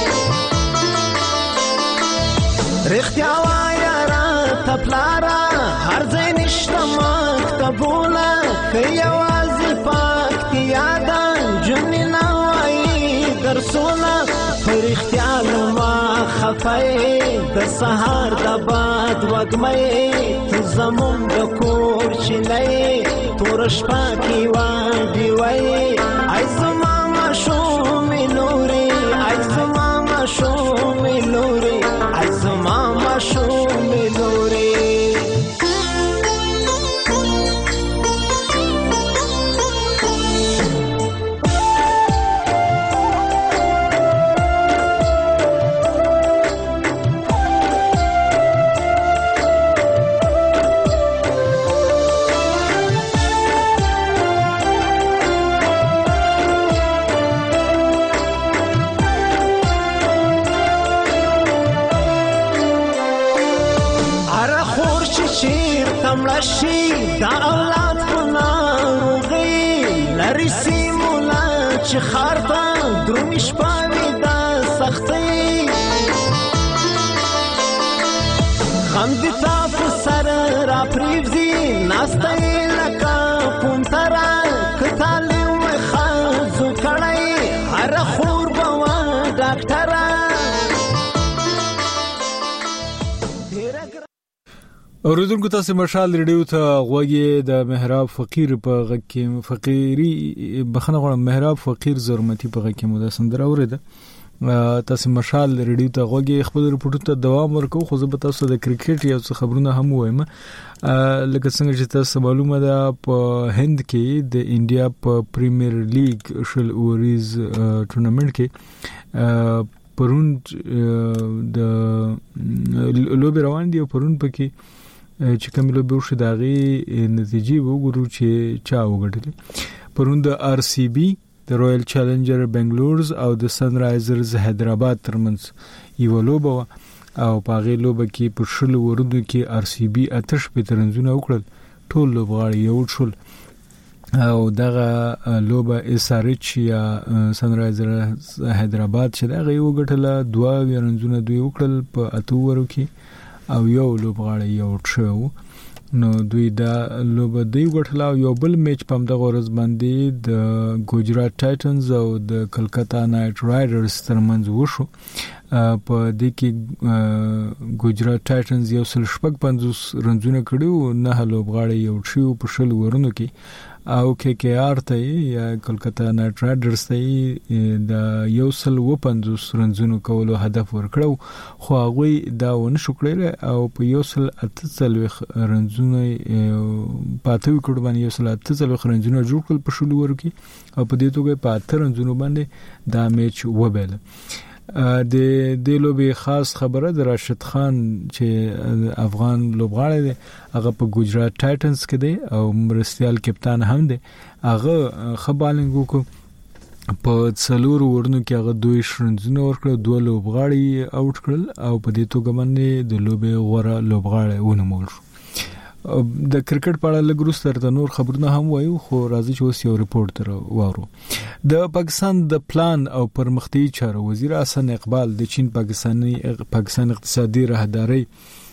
رښتیا وایه پلارا هر ځای نشته مکتبونه یوازې پکتیا دا جنینا وایي درسونه پر اختیار ما خفای د سهار د باد وګمې تو زمون د کور چینه تور شپه کې وادي وای ای زما ماشوم نوري ای زما ماشوم نوري ای زما ماشوم نوري شي دا اولاد په ناروغي لري سیمولا چې خارته درومي شپاوي دا سختي غم دي تاسو سره را پریوزي ناسته لکه پونترا کتالي و خازو کړی هر خور بوا ډاکټر اوریدونکو تاسو مشال ریډیو ته غوږی د محراب فقیر په غږ کې فقيري بخنه غواړم محراب فقیر زرمتی په غږ کې مو د سندره اوریده تاسو مشال ریډیو ته غوږی خپل رپورټ ته دوام ورکو خو زه به تاسو د کرکټ یو څه خبرونه هم وایم لکه څنګه چې تاسو معلومه ده په هند کې د انډیا په پریمیر لیګ شل اوریز ټورنمنت کې پرون د لوبي روان دي پرون پکې چې کوم لوبي وشو داغي نتیجې وګورو چې چا وګټل پرون د آر سی بی د رویل چیلنجر بنگلورز او د سن رایزرز حیدرآباد ترمنځ یو لوبه او په غي لوبه کې په شل ورودو کې آر سی بی آتش په ترنځونه وکړل ټول لوبغاړي یو شول او دغه لوبه اسارچ یا سن رایزر حیدرآباد چې دغه یو غټله دوا ورنځونه دوی وکړل په اتو ورو کې او یو لوبغاړی یو شو نو دوی دا لوبه دی غټلا یو بل میچ پم د غورز باندې د ګوجرات ټایټنز او د کلکتا نایټ رایډرز ترمنځ وشو په دې کې ګوجرات ټایټنز یو سل شپږ 50 رنځونه کړیو نه لوبغاړی یو شو په شل ورونو کې او کې کې آر ته یا کلکتا نایټ رایډرز ته د یو سل و 50 رنځونو کولو هدف ورکړو خو هغه دا ونه شو کړل او په یو سل 48 رنځونه پاتوي کړو باندې یو سل 48 رنځونه جوړ کړل په شلو ورو کې او په دې توګه په 8 رنځونو باندې دا میچ وبل د لوبي خاص خبره د راشد خان چې افغان لوبغاړی دی هغه په ګوجرات ټایټنز کې دی او مرستيال کپتان هم دی هغه خبالنګ وکړ په څلور ورنو کې هغه دوی شرنځونه ورکړل دوه لوبغاړي اوټ کړل او په دې توګه باندې د لوبي غوړه لوبغاړی ونومول شو د کرکټ په اړه لګروستر د نور خبرونه هم وایو خو راځي چې اوس یو ریپورت تر وارو د پاکستان د پلان او پرمختیايي چارو وزیر حسن اقبال د چین پاکستان اقتصادي راهداري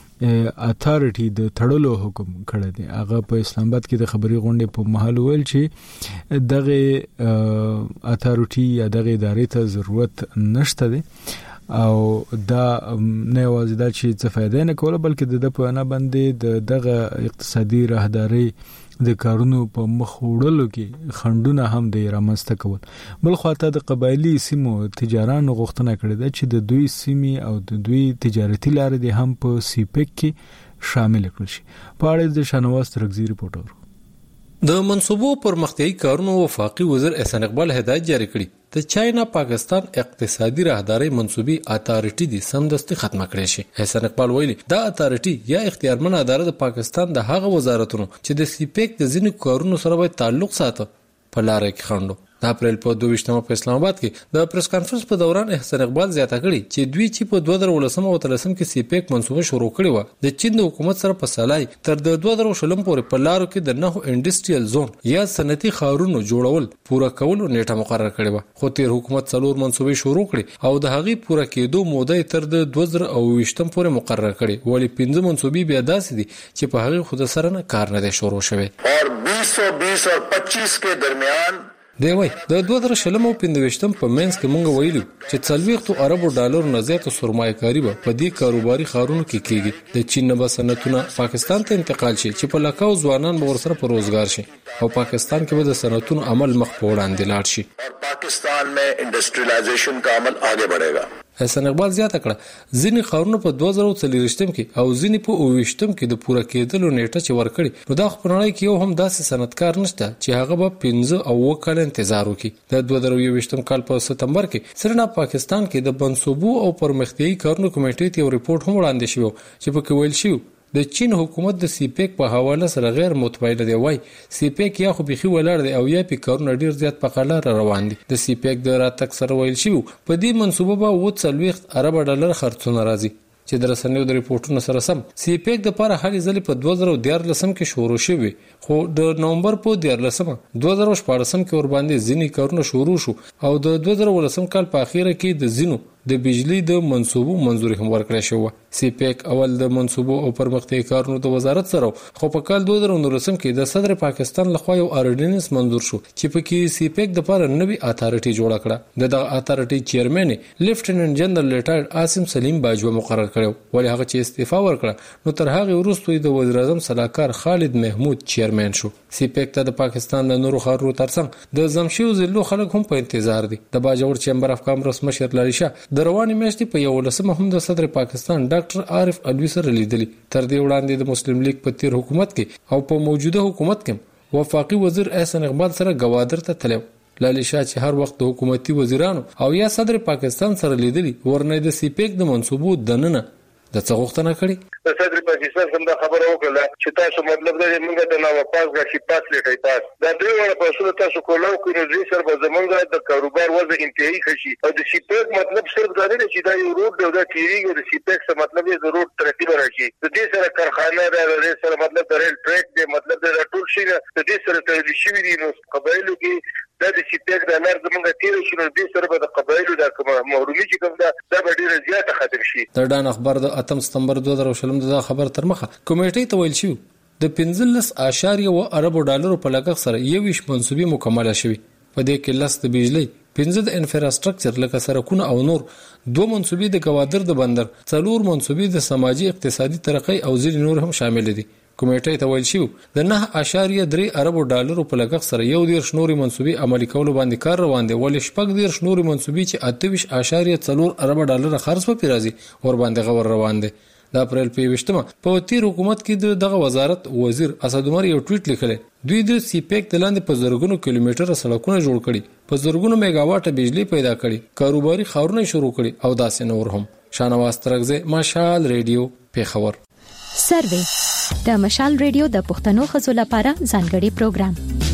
اتارټي د تړلو حکم کړی دی هغه په اسلام آباد کې د خبري غونډې په محل ویل چې دغه اتارټي یا دغه ادارې ته ضرورت نشته دی او دا نه یوازې دا چې څه فائدې نه کوله بلکې د په انا باندې دغه اقتصادي راهداري د کارونو په مخ وړلو کې خندونه هم د رامنځته کول بل خواته د قبایلی سیمو تجارانو غوښتنه کړې ده چې د دوی سیمې او د دوی تجارتي لارې د هم په سیپک کې شامل کړل شي په اړه د شانواز ترغزي ریپورټر د منصوبو پرمختیايي کارونو وفاقي وزیر احسان اقبال هدایت جاری کړی د چاینا پاکستان اقتصادي راهداري منصوبي اتارټي دي سمدستي ختمه کړې شي احسان اقبال ویلي دا اتارټي یا اختیارمن اداره د پاکستان د هغه وزارتونو چې د سیپیک د ځینو کارونو سره به تعلق ساتي په لار کې خندو د اپریل په 22 په اسلام آباد کې د پریس کانفرنس په دوران احسان اقبال زیاته کړي چې دوی چې په 2013 او 2013 کې سیپیک منصوبه شروع کړې و د چین د حکومت سره په سلای تر د 2020 پورې په لارو کې د 9 انډستریال زون یا صنعتي ښارونو جوړول پوره کولو نیټه مقرره کړې و خو تیر حکومت څلور منصوبې شروع کړې او د هغې پوره کېدو موده تر د 2020 پورې مقرره کړې ولی 15 منصوبې بیا داسې دي چې په هغې خود سره نه کار نه دی شروع شوی اور 2020 اور 25 के दरमियान دی وای د 2020 او 2025 په منځ کې مونږ ویلو چې 40 اربو ډالر نه زیات سرمایه‌کاري به په دې کاروباري ښارونو کې کیږي د چین نه صنعتونه پاکستان ته انتقال شي چې په لکاو ځوانان به ورسره په روزګار شي او پاکستان کې به د صنعتونو عمل مخ په وړاندې لاړ شي اور پاکستان में इंडस्ट्रियलाइजेशन का अमल आगे बढ़ेगा احسان اقبال زیاته کړه ځینې ښارونه په 2023 کې او ځینې په 2020 کې د پوره کېدلو نیټه چې ورکړي نو دا خو په نړۍ کې یو هم داسې صنعتکار نشته چې هغه به 15 او 20 کال انتظار وکړي د 2023 کال په سپتمبر کې سرنا پاکستان کې د منصوبو او پرمختیایي کارونو کمیټې ته یو ریپورت هم وړاندې شو چې په کې ویل شو د چین حکومت د سیپیک په حواله سره غیر مطمئن دی وای سیپیک یا خو بيخي ولاړ دی او یا په کارونه ډیر زیات په قلار روان دي د سیپیک د راتک سره ویل شو په دې منصوبه به 40 ارب ډالر خرڅونه راځي چې د رسنیو د ریپورتونو سره سم سیپیک د لپاره هلي ځلې په 2013 کې شروع شوی خو د نومبر په 14 2014 کې ور باندې ځینی کارونه شروع شو او د 2019 کال په اخیره کې د زینو د بجلی د منصوبو منزوري هم ورکړل شو سیپیک اول د منصوبو او پرمختیایي کارونو د وزارت سره خو په کال 2019 کې د صدر پاکستان لخوا یو اورډیننس منظور شو چې په کې سیپیک د لپاره نوې اتھارټي جوړ کړه د اتھارټي چیرمن لیفټیننټ جنرال ریټایرډ عاصم سلیم باجوه مقرر کړو ولې هغه چې استعفا ورکړه نو تر هغه وروسته د وزیر اعظم صلاحکار خالد محمود چیرمن شو سیپیک ته د پاکستان د نورو خارو ترڅنګ د زمشیو زلو خلک هم په انتظار دي د باجوړ چیمبر اف کامرس مشر لالیشا د رواني میاشتې په 11 هم د صدر پاکستان ډاکټر عارف الوی سره لیدلی تر دې وړاندې د مسلم لیگ په تیر حکومت کې او په موجوده حکومت کې وفاقي وزیر احسان اقبال سره گوادر ته تلو لالیشا چې هر وخت د حکومتي وزیرانو او یا صدر پاکستان سره لیدلی ورنه د سیپیک د منصوبو دننه د څه غوښتنه کړي صدر پاکستان څنګه خبره وکړه چې تاسو مطلب د موږ د نو پاس غشي پاس لټای پاس دا دوی ونه پاسو تاسو کولو کوي چې سر به زمونږ د کاروبار وضع انتهایی خشي او د سیپیک مطلب صرف دا نه چې دا یو روډ دی دا تیریږي د سیپیک څخه مطلب یې د روډ ترتیب راشي د دې سره کارخانه د سره مطلب د ریل ټریک دی مطلب د ټول شي د دې سره تړل شوی دی نو قبایلو کې دا د سیپیک د لار زمونږ تیر شي نو دې سره به د قبایلو د محرومي چې کوم دا به ډیره زیاته ختم شي د ډان اخبار د 8 سپتمبر 2020 د خبر تر مخه کمیټې ته ویل شو د 15.8 ارب ډالر په لګښت سره 21 منصوبې مکمل شوي په دې کې لس د بجلی 15 د انفراستراکچر لکه سرکونه او نور 2 منصوبې د گوادر د بندر 4 منصوبې د سماجی اقتصادي ترقۍ او ځینې نور هم شامل دي کمیټې ته ویل شو د 9.3 ارب ډالر په لګښت سره 11 نوري منصوبې عملي کول باندې کار روان دي ولې شپږ 10 نوري منصوبې چې 28.4 ارب ډالر خرڅ په پیرازي ور باندې غور روان دي د اپریل په 20 په تیر حکومت کې دغه وزارت وزیر اسد عمر یو ټویټ لیکلی دوی د سیپیک د لاندې په زرګونو کیلومتره سړکونه جوړ کړي په زرګونو میگاواټ بجلی پیدا کړي کاروباري خاورونه شروع کړي او داسې نور هم شانواز ترغزه مشال ریډیو پیښور سروې د مشال ریډیو د پښتنو خزو لپاره ځانګړي پروګرام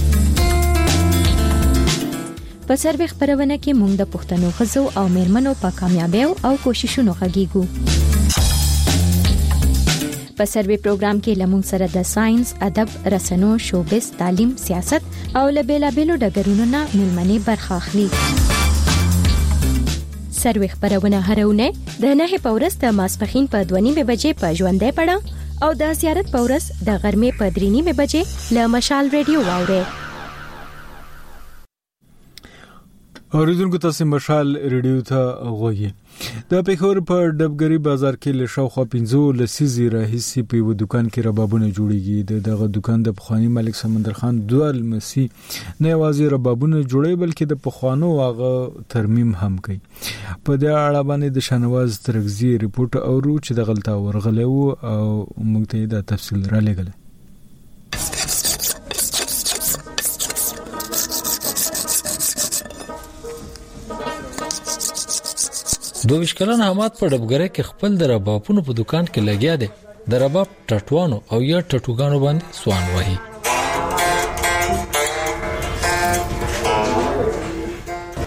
په سروې خبرونه کې موږ د پښتنو خزو او میرمنو په کامیابیو او کوششونو غږیږو په سروې پروګرام کې لمون سره د ساينس ادب رسنو شوبس تعلیم سیاست او لبیلابیلو ډګرونو نه ملمنې برخه اخلي سروې خبرونه هرونه د نه پورس د ماسپخین په 2:30 بجې په ژوندې پړه او د زیارت پورس د غرمې په 3:30 بجې له مشال ریډیو واوري اوریدونکو تاسو مشال ریډیو ته غوږی د پیښور په ډبګری بازار کې له شاوخوا 15 لسیزې راهیسې په یو دکان کې ربابونه جوړیږي دغه دکان د پخوانی ملک سمندر خان دوال مسی نه یوازې ربابونه جوړي بلکې د پخوانو واغه ترمیم هم کوي په دې اړه باندې د شنواز ترغزی ریپورت اورو چې د غلطه ورغلې او موږ ته د تفصیل را لګل دوه کلن حماد په ډبګره کې خپل د ربابونو په دکان کې لګیا دی د رباب ټټوانو او یا ټټوګانو باندې سوان وهي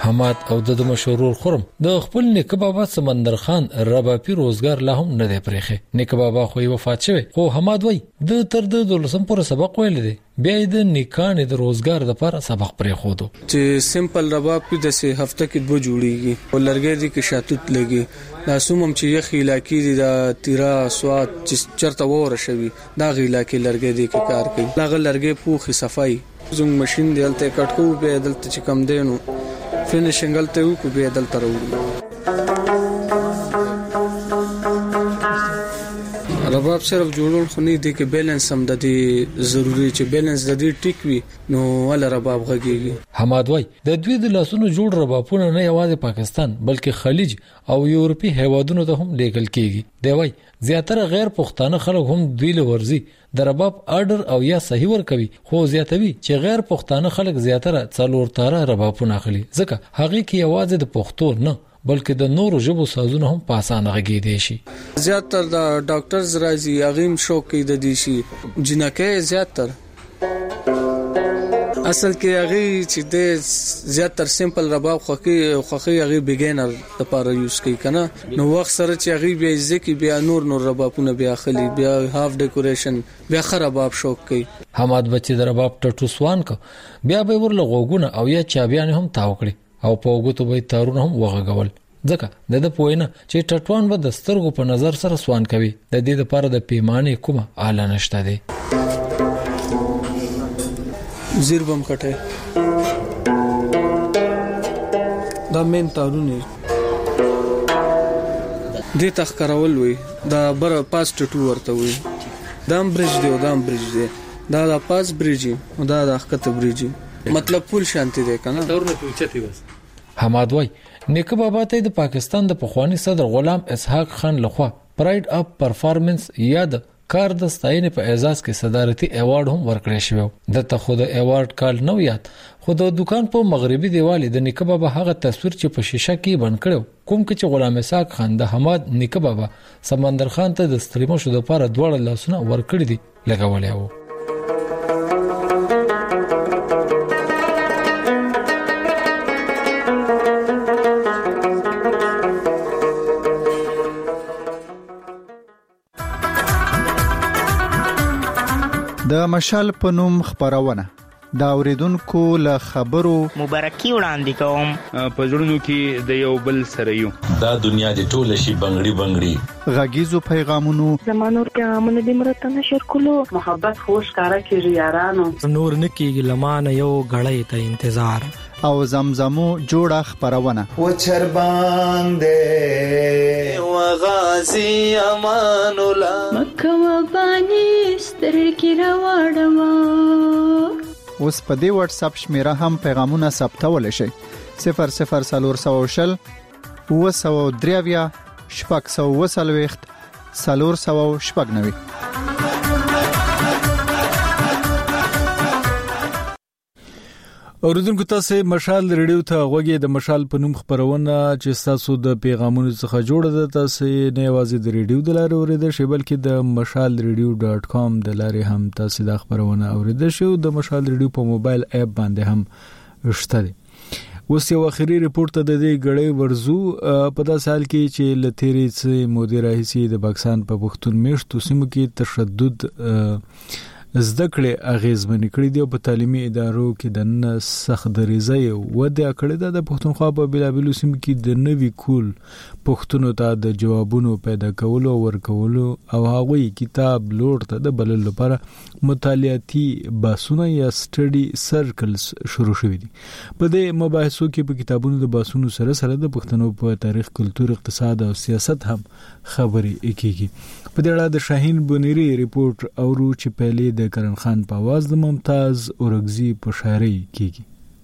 حماد او د مشهور خرم د خپل نیکه بابا سمندر خان ربابي روزګار لا هم نه دی پرېخه. نیکه بابا خو وفات شوی خو حماد وای د تر د 12 پورې سبق ویل دي بیا د نیکانه د روزګار د لپاره سبق پرې خو دو چې سمپل رباب په دسه هفته کې دوه جوړیږي او لرګي دي کې شاتوت لګي لاسوم چې یخ علاقې دي د تیرا سواد چې چرته وره شوی دا غی علاقې لرګي دي کې کار کوي لاغه لرګي پوخي صفای زوم ماشين دی الته کټکو به دلته چې کم دینو فینیشنګ الته کو به دلته وروړي. رباب صرف جوړول خو نه دي کې بیلانس هم د دې ضروری چې بیلانس د دې ټیک وي نو ول رباب غږیږي. حماد وای د دوی د لاسونو جوړ ربابونه نه یوازې پاکستان بلکې خلیج او یورپی هیوادونو ته هم لیږل کیږي. دی وای زیاتره غیر پښتانه خلک هم دوی له ورزي د رباب آرډر او یا صحیح ور کوي خو زیاتوي چې غیر پښتانه خلک زیاتره څلور تاره ربابونه اخلي ځکه هغه کې یوازې د پښتو نه بلکې د نورو ژبو سازونه هم په اسانه غږی دي شي. زیاتره د ډاکټرز راځي اغیم شوق کې د دي شي جنکه زیاتره اصل کې هغه چې د زیاتره سمپل رباب خوخي هغه بیګینر لپاره یوز کوي کنه نو وخت سره چې هغه بیا ځکه بیا نور ربابونه بیا خلی بیا هاف ډیکوریشن بیا خراباب شوق کوي. حماد بچی د رباب ټټو سوان کو بیا به ورله غوګونه او یا چابيان هم تاو کړی او په وګتو به تارونه هم وغږول ځکه د پوینه چې ټټوان به د سترګو په نظر سره سوان کوي د دې لپاره د پیمانه کومه اعلی نشته دی. زیربم کټه دا مين تارونه دې تخکرول وي دا بر پاس ټټو ورته وي دام برج دی او دام برج دی دا پاس برج او دا د حقیقت برج مطلب پول شانتي دی کنه تورونه پوچتي بس. حماد وای نیکه بابا ته د پاکستان د پخوانی صدر غلام اسحاق خان لخوا پراید اف پرفارمنس یا د کار د ستاینې په اعزاز کې صدارتي ایوارډ هم ورکړی شو. د ته خود ایوارډ کال نو یاد خود د دکان په مغربي دیوال د نیکه بابا هغه تصویر چې په شیشه کې بند کړو کوم چې غلام اسحاق خان د حماد نیکه بابا سمندر خان ته د ستړي شو د لپاره دوړ لاسونه ورکړي دي لګولې وو. د مشال په نوم خبرونه دا اوریدونکو له خبرو مبارکي وړاندې کوم په ژوندونو کې د یو بل سره یو دا دنیا د ټول شي بنگړي غږیزو پیغامونو زمانور پیغامونه د مرته نشر کولو محبت خوش کارا کیږي یارانو نور نکیږي لمانه یو غړې ته انتظار او زمزمو جوړه خبرونه و چربان دې و غازی امان الله مکه و بانی سترګې راوړم. اوس په دې واتس اپ شمیره هم پیغامونه ثبتول شي 0040 903 شپږ 490. اوریدونکو تاسو مشال ریډیو ته غوږی د مشال په نوم خبرونه چې تاسو د پیغامونو څخه جوړه ده تاسو نه یوازې د ریډیو د لارې اوریدل شئ بلکې د mashalradio.com د لارې هم تاسو د خبرونه اوریدل شئ د مشال ریډیو په موبایل اپ باندې هم شته دي. اوس یو اخیری رپورت د دې غړې ورزو په داسې حال کې چې لتيري سي مدیر رئیس د پاکستان په پښتون میشتو سیمو کې تشدد زده کړې اغیزمنې کړې دي او په تعلیمي ادارو کې د سخت دریزۍ وده کړې ده. د پښتونخوا په بلابلو سیمو کې د نوي کول پښتونو ته د جوابونو پیدا کولو او ورکولو او هغوی کتاب لوړ ته د بلل لپاره مطالعاتي باسونه یا سټډي سرکلز شروع شوي دي. په دې مباحثو کې په کتابونو د باسونو سره سره د پښتنو په تاریخ، کلتور، اقتصاد او سیاست هم خبرې کیږي. په دې اړه د شاهین بونيري ریپورت اورو چې پهلې د کرن خان په आवाज د ممتاز اورګزي په شاعري کیږي.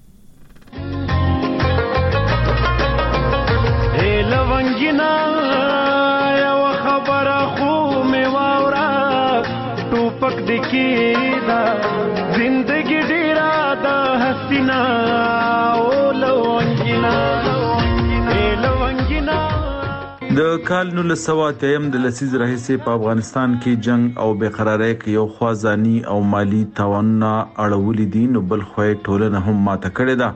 اے لونګینا یو خبره خو می واورا ټوپک دکی دا زندگی ډیرا د حسینا او لونګینا اے لونګینا. د کال 1993 د لسیز راهیسې په افغانستان کې جنگ او بے قراری کې یو خوازانی او مالی تاوان اړولې دي نو بل خوې ټولنه هم ماته کړې ده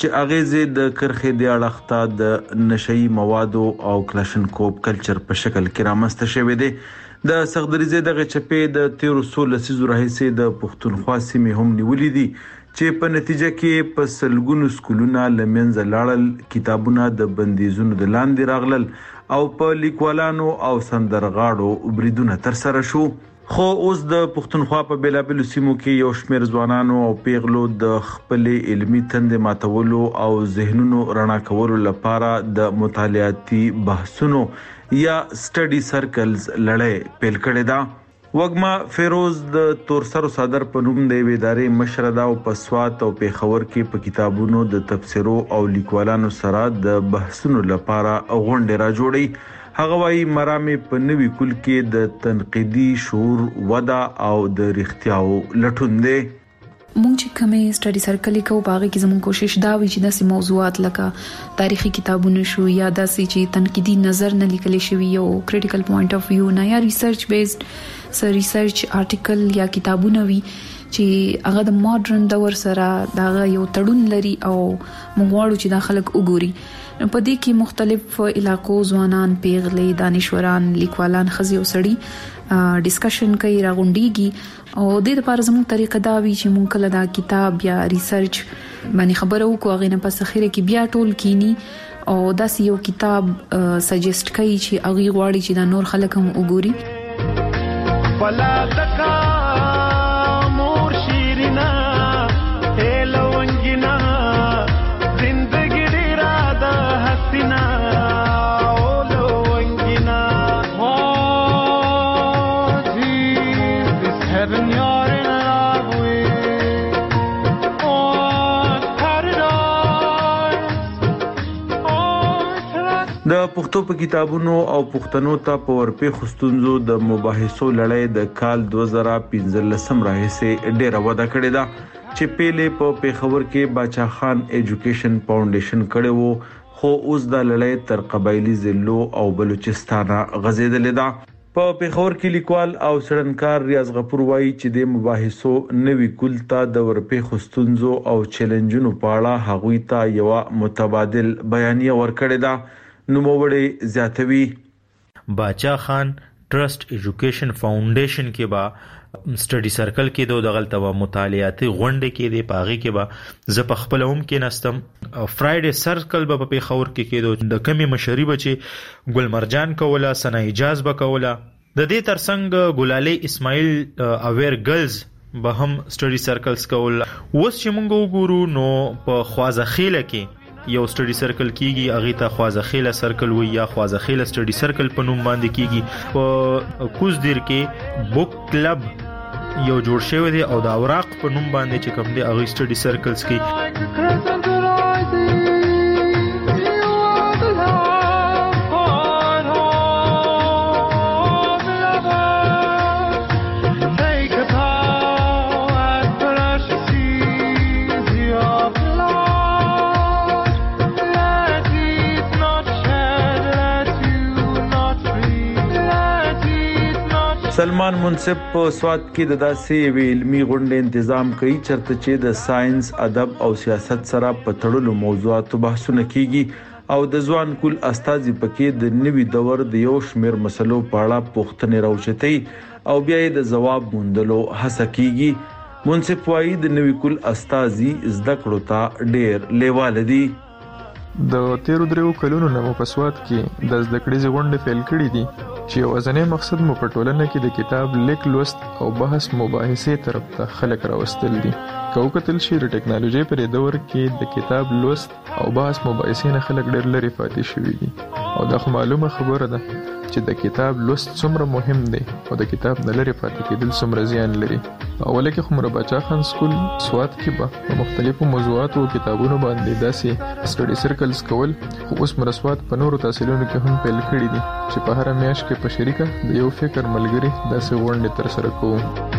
چې اغیزې د کرخې د اړخته د نشئی موادو او کلاشنکوف کلچر په شکل کې رامنځته شوی دی. د صغدریزې دغه چپې د 1300 لسیزو راهیسې د پښتونخوا سیمې هم نیولې دي چې په نتیجه کې په سلګونو سکولونه لمنځه لاړل، کتابونه د بندیزونو د لاندې راغلل او په لیکوالانو او سندرغاړو بریدونه تر سره شو. خو اوس د پښتونخوا په بیلابلو سیمو کې یو شمېر ځوانانو او پیغلو د خپل علمي تندې ماتولو او ذهنونو رڼا کولو لپاره د مطالعاتي بحثونو یا سټډي سرکلز لړۍ پیل کړې ده. وګما فیروز د تورسرو صدر په نوم د ادارې مشردا او په سوات او پیښور کې په کتابونو د تفسیرو او لیکوالانو سره د بحثونو لپاره غونډې را جوړي. هغه وايي مرامي په نوي کول کې د تنقیدي شعور ودا او د رښتیاو لټون دی. مونږ چې کومې سټډي سرکل کوو باغې کې زموږ کوشش دا وي چې داسې موضوعات لکه تاریخي کتابونه شو یا داسې چې تنقیدي نظر نه لیکل شوی یو کریټیکل پوینټ اف ویو نه یا ریسرچ بیسډ ریسرچ آرټیکل یا کتابونه وي چې هغه د ماډرن دور سره دا یو تړون لري او موږ غواړو چې دا خلک وګوري. په دې کې مختلف علاقو ځوانان، پیغلې، دانشوران، لیکوالان، خزي او سړي ډیسکشن کوي، راغونډيږي او د دې لپاره زموږ طریقه دا وی چې مونږ کله دا کتاب یا ریسرچ باندې خبرو کوو هغه نه پس اخیره کې بیا ټول کینی او دا یو کتاب سجیسټ کوي چې هغه غواړي چې دا نور خلک هم وګوري. ولا تکا مور شیرینا هلونګینا زندگی ډیر د حسینا د پښتو په کتابونو او پښتنو ته په ورپې خستونزو د مباحثو لړۍ د کال 2015 راهیسې ډیره وده کړې ده چې پیلې په پیښور کې باچا خان ایجوکیشن فاونډیشن کړي وو، خو اوس د لړۍ تر قبایلی ضلعو او بلوچستان غځېدلې ده. په پیښور کې لیکوال او څېړنکار ریاض غفور وایي چې د مباحثو نوي کول ته د ورپې خستونزو او چیلنجونو په اړه هغوی ته یو متبادل بیانیه ورکړې ده. نوموړی زیاتوي باچا خان ټرست ایجوکیشن فاونډیشن کې با سټډي سرکل کې د غلطه مطالعاتي غونډه کې د پاغي کې با ز په خپل هم کې نستم فرایډے سرکل په پیښور کې کې د کمی مشري بچي ګلمرجان کوله، سنا اجاز بکوله، د دې ترڅنګ ګلالي اسماعیل اویر ګرلز به هم سټډي سرکلز کول. اوس چې موږ وګورو نو په خوازخیله کې یو سټډي سرکل کیږي، اغه ته خوازخیله سرکل وي یا خوازخیله سټډي سرکل په نوم باندې کیږي. په کوزدیر کې بوک کلب یو جوړ شوی دی او د اوراق په نوم باندې چې کوم دی اغه سټډي سرکلز کې سلمان منصف په سوات کې د داسې علمي غونډې تنظیم کوي چرته چې د ساينس، ادب او سیاست سره په تړلو موضوعاتو بحثونه کیږي او د ځوان کول استاذي پکې د نوي دور د یو شمېر مسلو په اړه پوښتنې راوچتي او بیا د جواب موندلو هڅه کیږي. منصف وايي د نوي کول استاذي زده کړو ته ډېر لیواله دي. د 13 کلونو نه په سوات کې د زده کړې غونډې فعال کړې دي چې وزنه مقصد مو په ټولنه کې د کتاب لیک لوست او بحث مباحثه طرف ته خلک راوستل دي. کوکتل شي د ټکنالوژي پر دور کې د کتاب لوست او بحث مباحثه نه خلک ډېر لري پاتې شوي دي او دا معلومه خبره ده چې د کتاب لوست څومره مهم دی او د کتاب نه لري پاتې کېدل څومره زیان لري. اوله کې خمر باچا خان سکول سوات کې په مختلفو موضوعاتو او کتابونو باندې داسې سټډي سرکلز کول، خو اوس مرسوات په نورو تحصیلونو کې هم پیل کړی دي چې په هر میاشت کې په شریکه د یو فکر ملګری داسې غونډې تر سره کوو.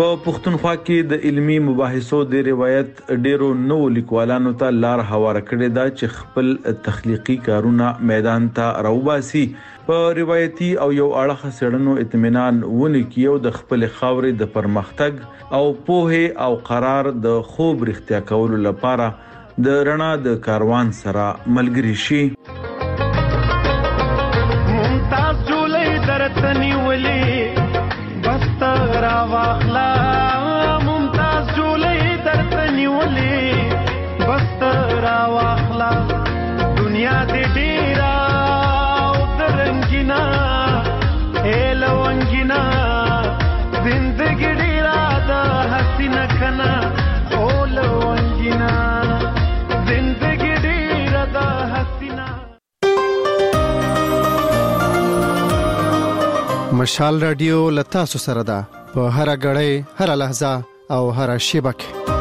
په پښتونخوا کې د علمی مباحثو د روایت ډیرو نو لیکوالانو ته لار هواره کړې ده چې خپل تخلیقي کارونه میدان ته راوباسي، په روایتي او یو اړخ سړنو اطمینان ونی کیو د خپل خاورې د پرمختګ او پوهه او قرار د خوب رښتیا کولو لپاره د رڼا د کاروان سره ملګری شي. ممتاز جولې درتنی ولي بسترا واخلا، ممتاز جولې درتنی ولي بسترا واخلا، دنیا دې ډیرا او درنګینا الوانګینا، زندګی ډیرا د حسینه کنا اولوانګینا، زندګی ډیرا د حسینه. مشال رادیو لتا سره ده په هر غړې هر لحظه او هر شیبه کې.